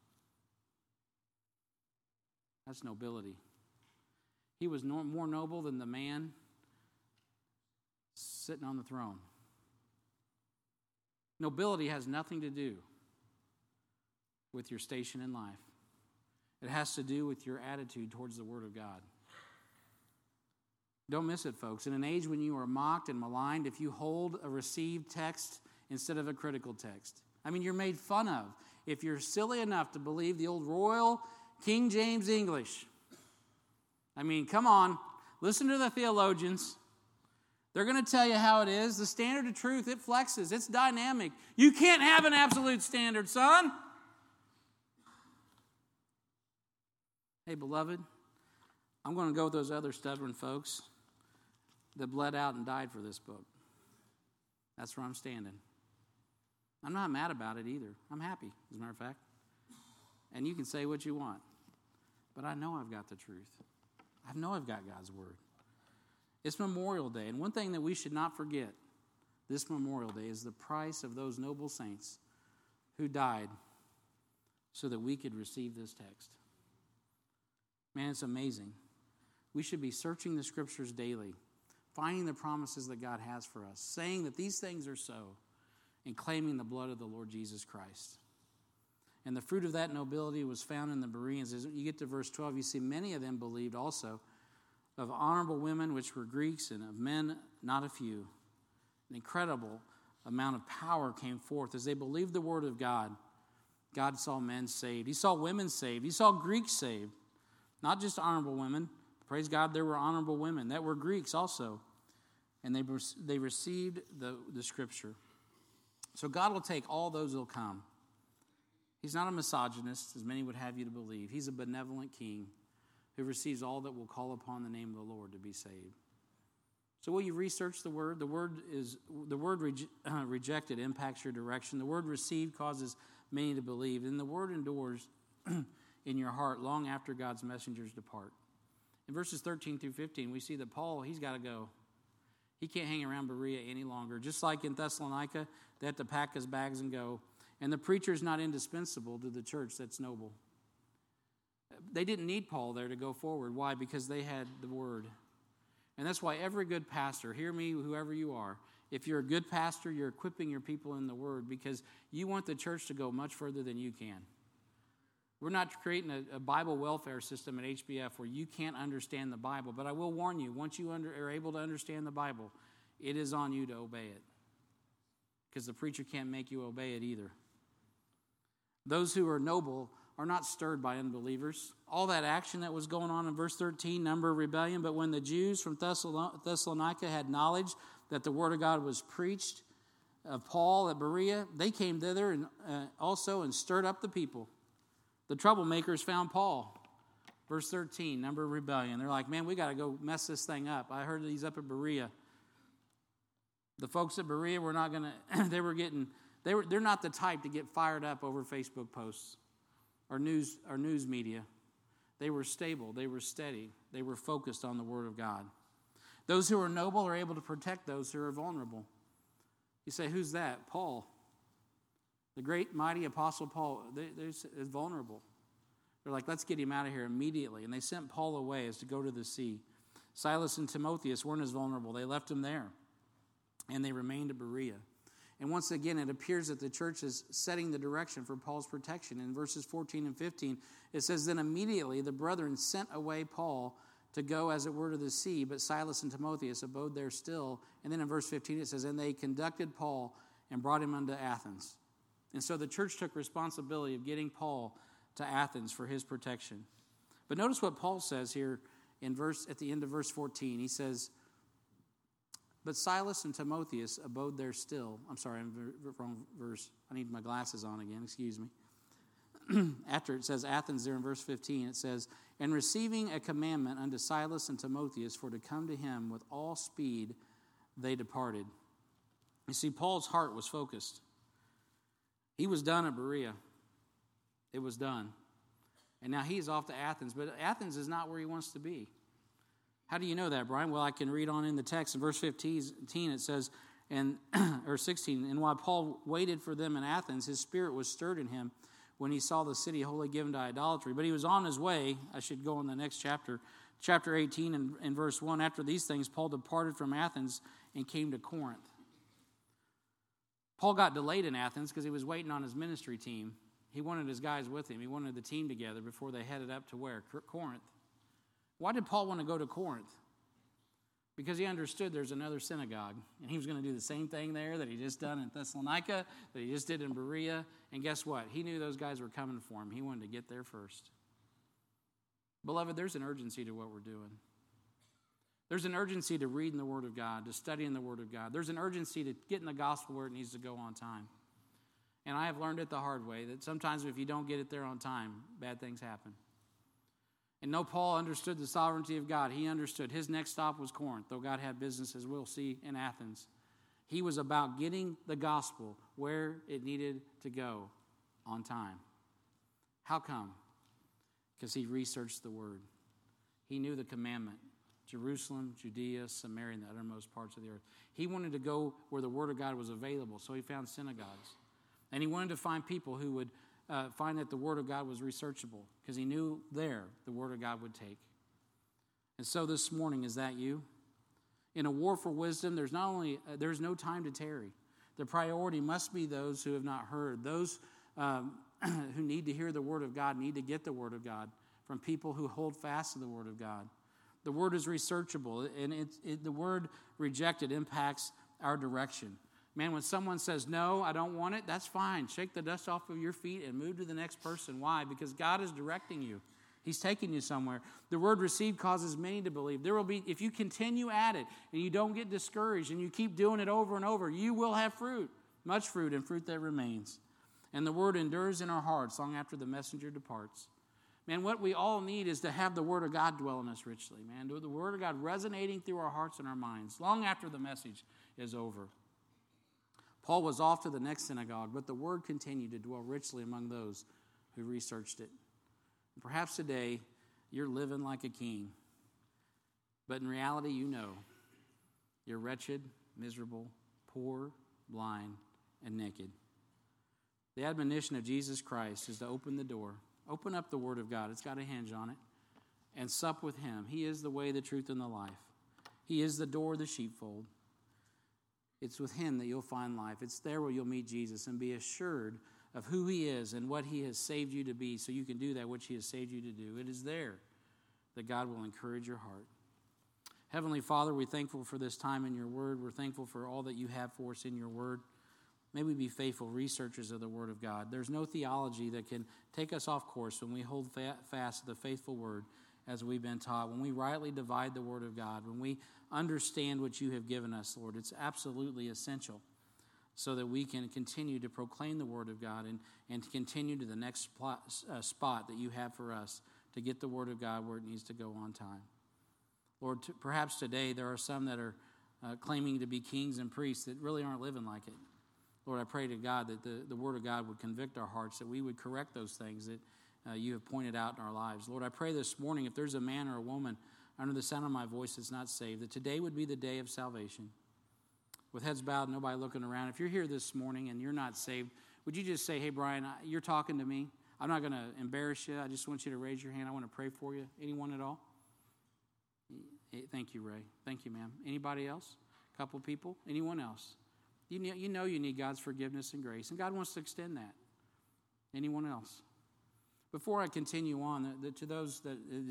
[SPEAKER 1] That's nobility. He was no, more noble than the man sitting on the throne. Nobility has nothing to do with your station in life. It has to do with your attitude towards the Word of God. Don't miss it, folks. In an age when you are mocked and maligned, if you hold a received text instead of a critical text, I mean, you're made fun of. If you're silly enough to believe the old Royal King James English, I mean, come on. Listen to the theologians. They're going to tell you how it is. The standard of truth, it flexes. It's dynamic. You can't have an absolute standard, son. Hey, beloved, I'm going to go with those other stubborn folks that bled out and died for this book. That's where I'm standing. I'm not mad about it either. I'm happy, as a matter of fact. And you can say what you want. But I know I've got the truth. I know I've got God's word. It's Memorial Day. And one thing that we should not forget this Memorial Day is the price of those noble saints who died so that we could receive this text. Man, it's amazing. We should be searching the Scriptures daily, finding the promises that God has for us, saying that these things are so, and claiming the blood of the Lord Jesus Christ. And the fruit of that nobility was found in the Bereans. As you get to verse twelve, you see many of them believed also, of honorable women which were Greeks, and of men not a few. An incredible amount of power came forth. As they believed the word of God, God saw men saved. He saw women saved. He saw Greeks saved. Not just honorable women. Praise God, there were honorable women that were Greeks also. And they, they received the, the Scripture. So God will take all those who will come. He's not a misogynist, as many would have you to believe. He's a benevolent king who receives all that will call upon the name of the Lord to be saved. So will you research the word? The word is the word reje- uh, rejected impacts your direction. The word received causes many to believe. And the word endures in your heart long after God's messengers depart. In verses thirteen through fifteen, we see that Paul, he's got to go. He can't hang around Berea any longer. Just like in Thessalonica, they have to pack his bags and go. And the preacher is not indispensable to the church that's noble. They didn't need Paul there to go forward. Why? Because they had the word. And that's why every good pastor, hear me, whoever you are, if you're a good pastor, you're equipping your people in the word because you want the church to go much further than you can. We're not creating a, a Bible welfare system at H B F where you can't understand the Bible. But I will warn you, once you under, are able to understand the Bible, it is on you to obey it. Because the preacher can't make you obey it either. Those who are noble are not stirred by unbelievers. All that action that was going on in verse thirteen, number of rebellion. But when the Jews from Thessalonica had knowledge that the word of God was preached of Paul at Berea, they came thither and uh, also and stirred up the people. The troublemakers found Paul. Verse thirteen, number of rebellion. They're like, man, we got to go mess this thing up. I heard that he's up at Berea. The folks at Berea were not going to, they were getting, they were, they're not the type to get fired up over Facebook posts or news, or news media. They were stable. They were steady. They were focused on the Word of God. Those who are noble are able to protect those who are vulnerable. You say, who's that? Paul. The great, mighty apostle Paul, they, they're vulnerable. They're like, let's get him out of here immediately. And they sent Paul away as to go to the sea. Silas and Timotheus weren't as vulnerable. They left him there. And they remained at Berea. And once again, it appears that the church is setting the direction for Paul's protection. In verses fourteen and fifteen, it says, then immediately the brethren sent away Paul to go as it were to the sea, but Silas and Timotheus abode there still. And then in verse fifteen it says, and they conducted Paul and brought him unto Athens. And so the church took responsibility of getting Paul to Athens for his protection. But notice what Paul says here in verse at the end of verse fourteen. He says, but Silas and Timotheus abode there still. I'm sorry, I'm wrong verse. I need my glasses on again, excuse me. After it says Athens there in verse fifteen, it says, and receiving a commandment unto Silas and Timotheus for to come to him with all speed, they departed. You see, Paul's heart was focused. He was done at Berea. It was done. And now he's off to Athens, but Athens is not where he wants to be. How do you know that, Brian? Well, I can read on in the text. In verse fifteen, it says, and or sixteen, and while Paul waited for them in Athens, his spirit was stirred in him when he saw the city wholly given to idolatry. But he was on his way. I should go in the next chapter. Chapter eighteen and, and verse one, after these things, Paul departed from Athens and came to Corinth. Paul got delayed in Athens because he was waiting on his ministry team. He wanted his guys with him. He wanted the team together before they headed up to where? Corinth. Why did Paul want to go to Corinth? Because he understood there's another synagogue, and he was going to do the same thing there that he just done in Thessalonica, that he just did in Berea. And guess what? He knew those guys were coming for him. He wanted to get there first. Beloved, there's an urgency to what we're doing. There's an urgency to reading the Word of God, to studying the Word of God. There's an urgency to getting the gospel where it needs to go on time. And I have learned it the hard way, that sometimes if you don't get it there on time, bad things happen. And no, Paul understood the sovereignty of God. He understood his next stop was Corinth, though God had business, as we'll see, in Athens. He was about getting the gospel where it needed to go on time. How come? Because he researched the Word. He knew the commandment. Jerusalem, Judea, Samaria, and the uttermost parts of the earth. He wanted to go where the Word of God was available, so he found synagogues. And he wanted to find people who would uh, find that the Word of God was researchable, because he knew there the Word of God would take. And so this morning, is that you? In a war for wisdom, there's not only uh, there's no time to tarry. The priority must be those who have not heard. Those um, who need to hear the Word of God need to get the Word of God from people who hold fast to the Word of God. The Word is researchable, and it, it, the word rejected impacts our direction. Man, when someone says, no, I don't want it, that's fine. Shake the dust off of your feet and move to the next person. Why? Because God is directing you. He's taking you somewhere. The word received causes many to believe. There will be, if you continue at it and you don't get discouraged and you keep doing it over and over, you will have fruit, much fruit, and fruit that remains. And the word endures in our hearts long after the messenger departs. Man, what we all need is to have the Word of God dwell in us richly, man. The Word of God resonating through our hearts and our minds long after the message is over. Paul was off to the next synagogue, but the Word continued to dwell richly among those who researched it. And perhaps today you're living like a king, but in reality you know you're wretched, miserable, poor, blind, and naked. The admonition of Jesus Christ is to open the door. Open up the Word of God. It's got a hinge on it. And sup with Him. He is the way, the truth, and the life. He is the door of the sheepfold. It's with Him that you'll find life. It's there where you'll meet Jesus and be assured of who He is and what He has saved you to be so you can do that which He has saved you to do. It is there that God will encourage your heart. Heavenly Father, we're thankful for this time in your Word. We're thankful for all that you have for us in your Word. May we be faithful researchers of the Word of God. There's no theology that can take us off course when we hold fast to the faithful Word as we've been taught, when we rightly divide the Word of God, when we understand what you have given us, Lord. It's absolutely essential so that we can continue to proclaim the Word of God and, and to continue to the next plot, uh, spot that you have for us to get the Word of God where it needs to go on time. Lord, t- perhaps today there are some that are uh, claiming to be kings and priests that really aren't living like it. Lord, I pray to God that the, the Word of God would convict our hearts, that we would correct those things that uh, you have pointed out in our lives. Lord, I pray this morning, if there's a man or a woman under the sound of my voice that's not saved, that today would be the day of salvation. With heads bowed, nobody looking around. If you're here this morning and you're not saved, would you just say, hey, Brian, you're talking to me. I'm not going to embarrass you. I just want you to raise your hand. I want to pray for you. Anyone at all? Thank you, Ray. Thank you, ma'am. Anybody else? A couple people? Anyone else? You know, you know you need God's forgiveness and grace, and God wants to extend that. Anyone else? Before I continue on, the, the, to those that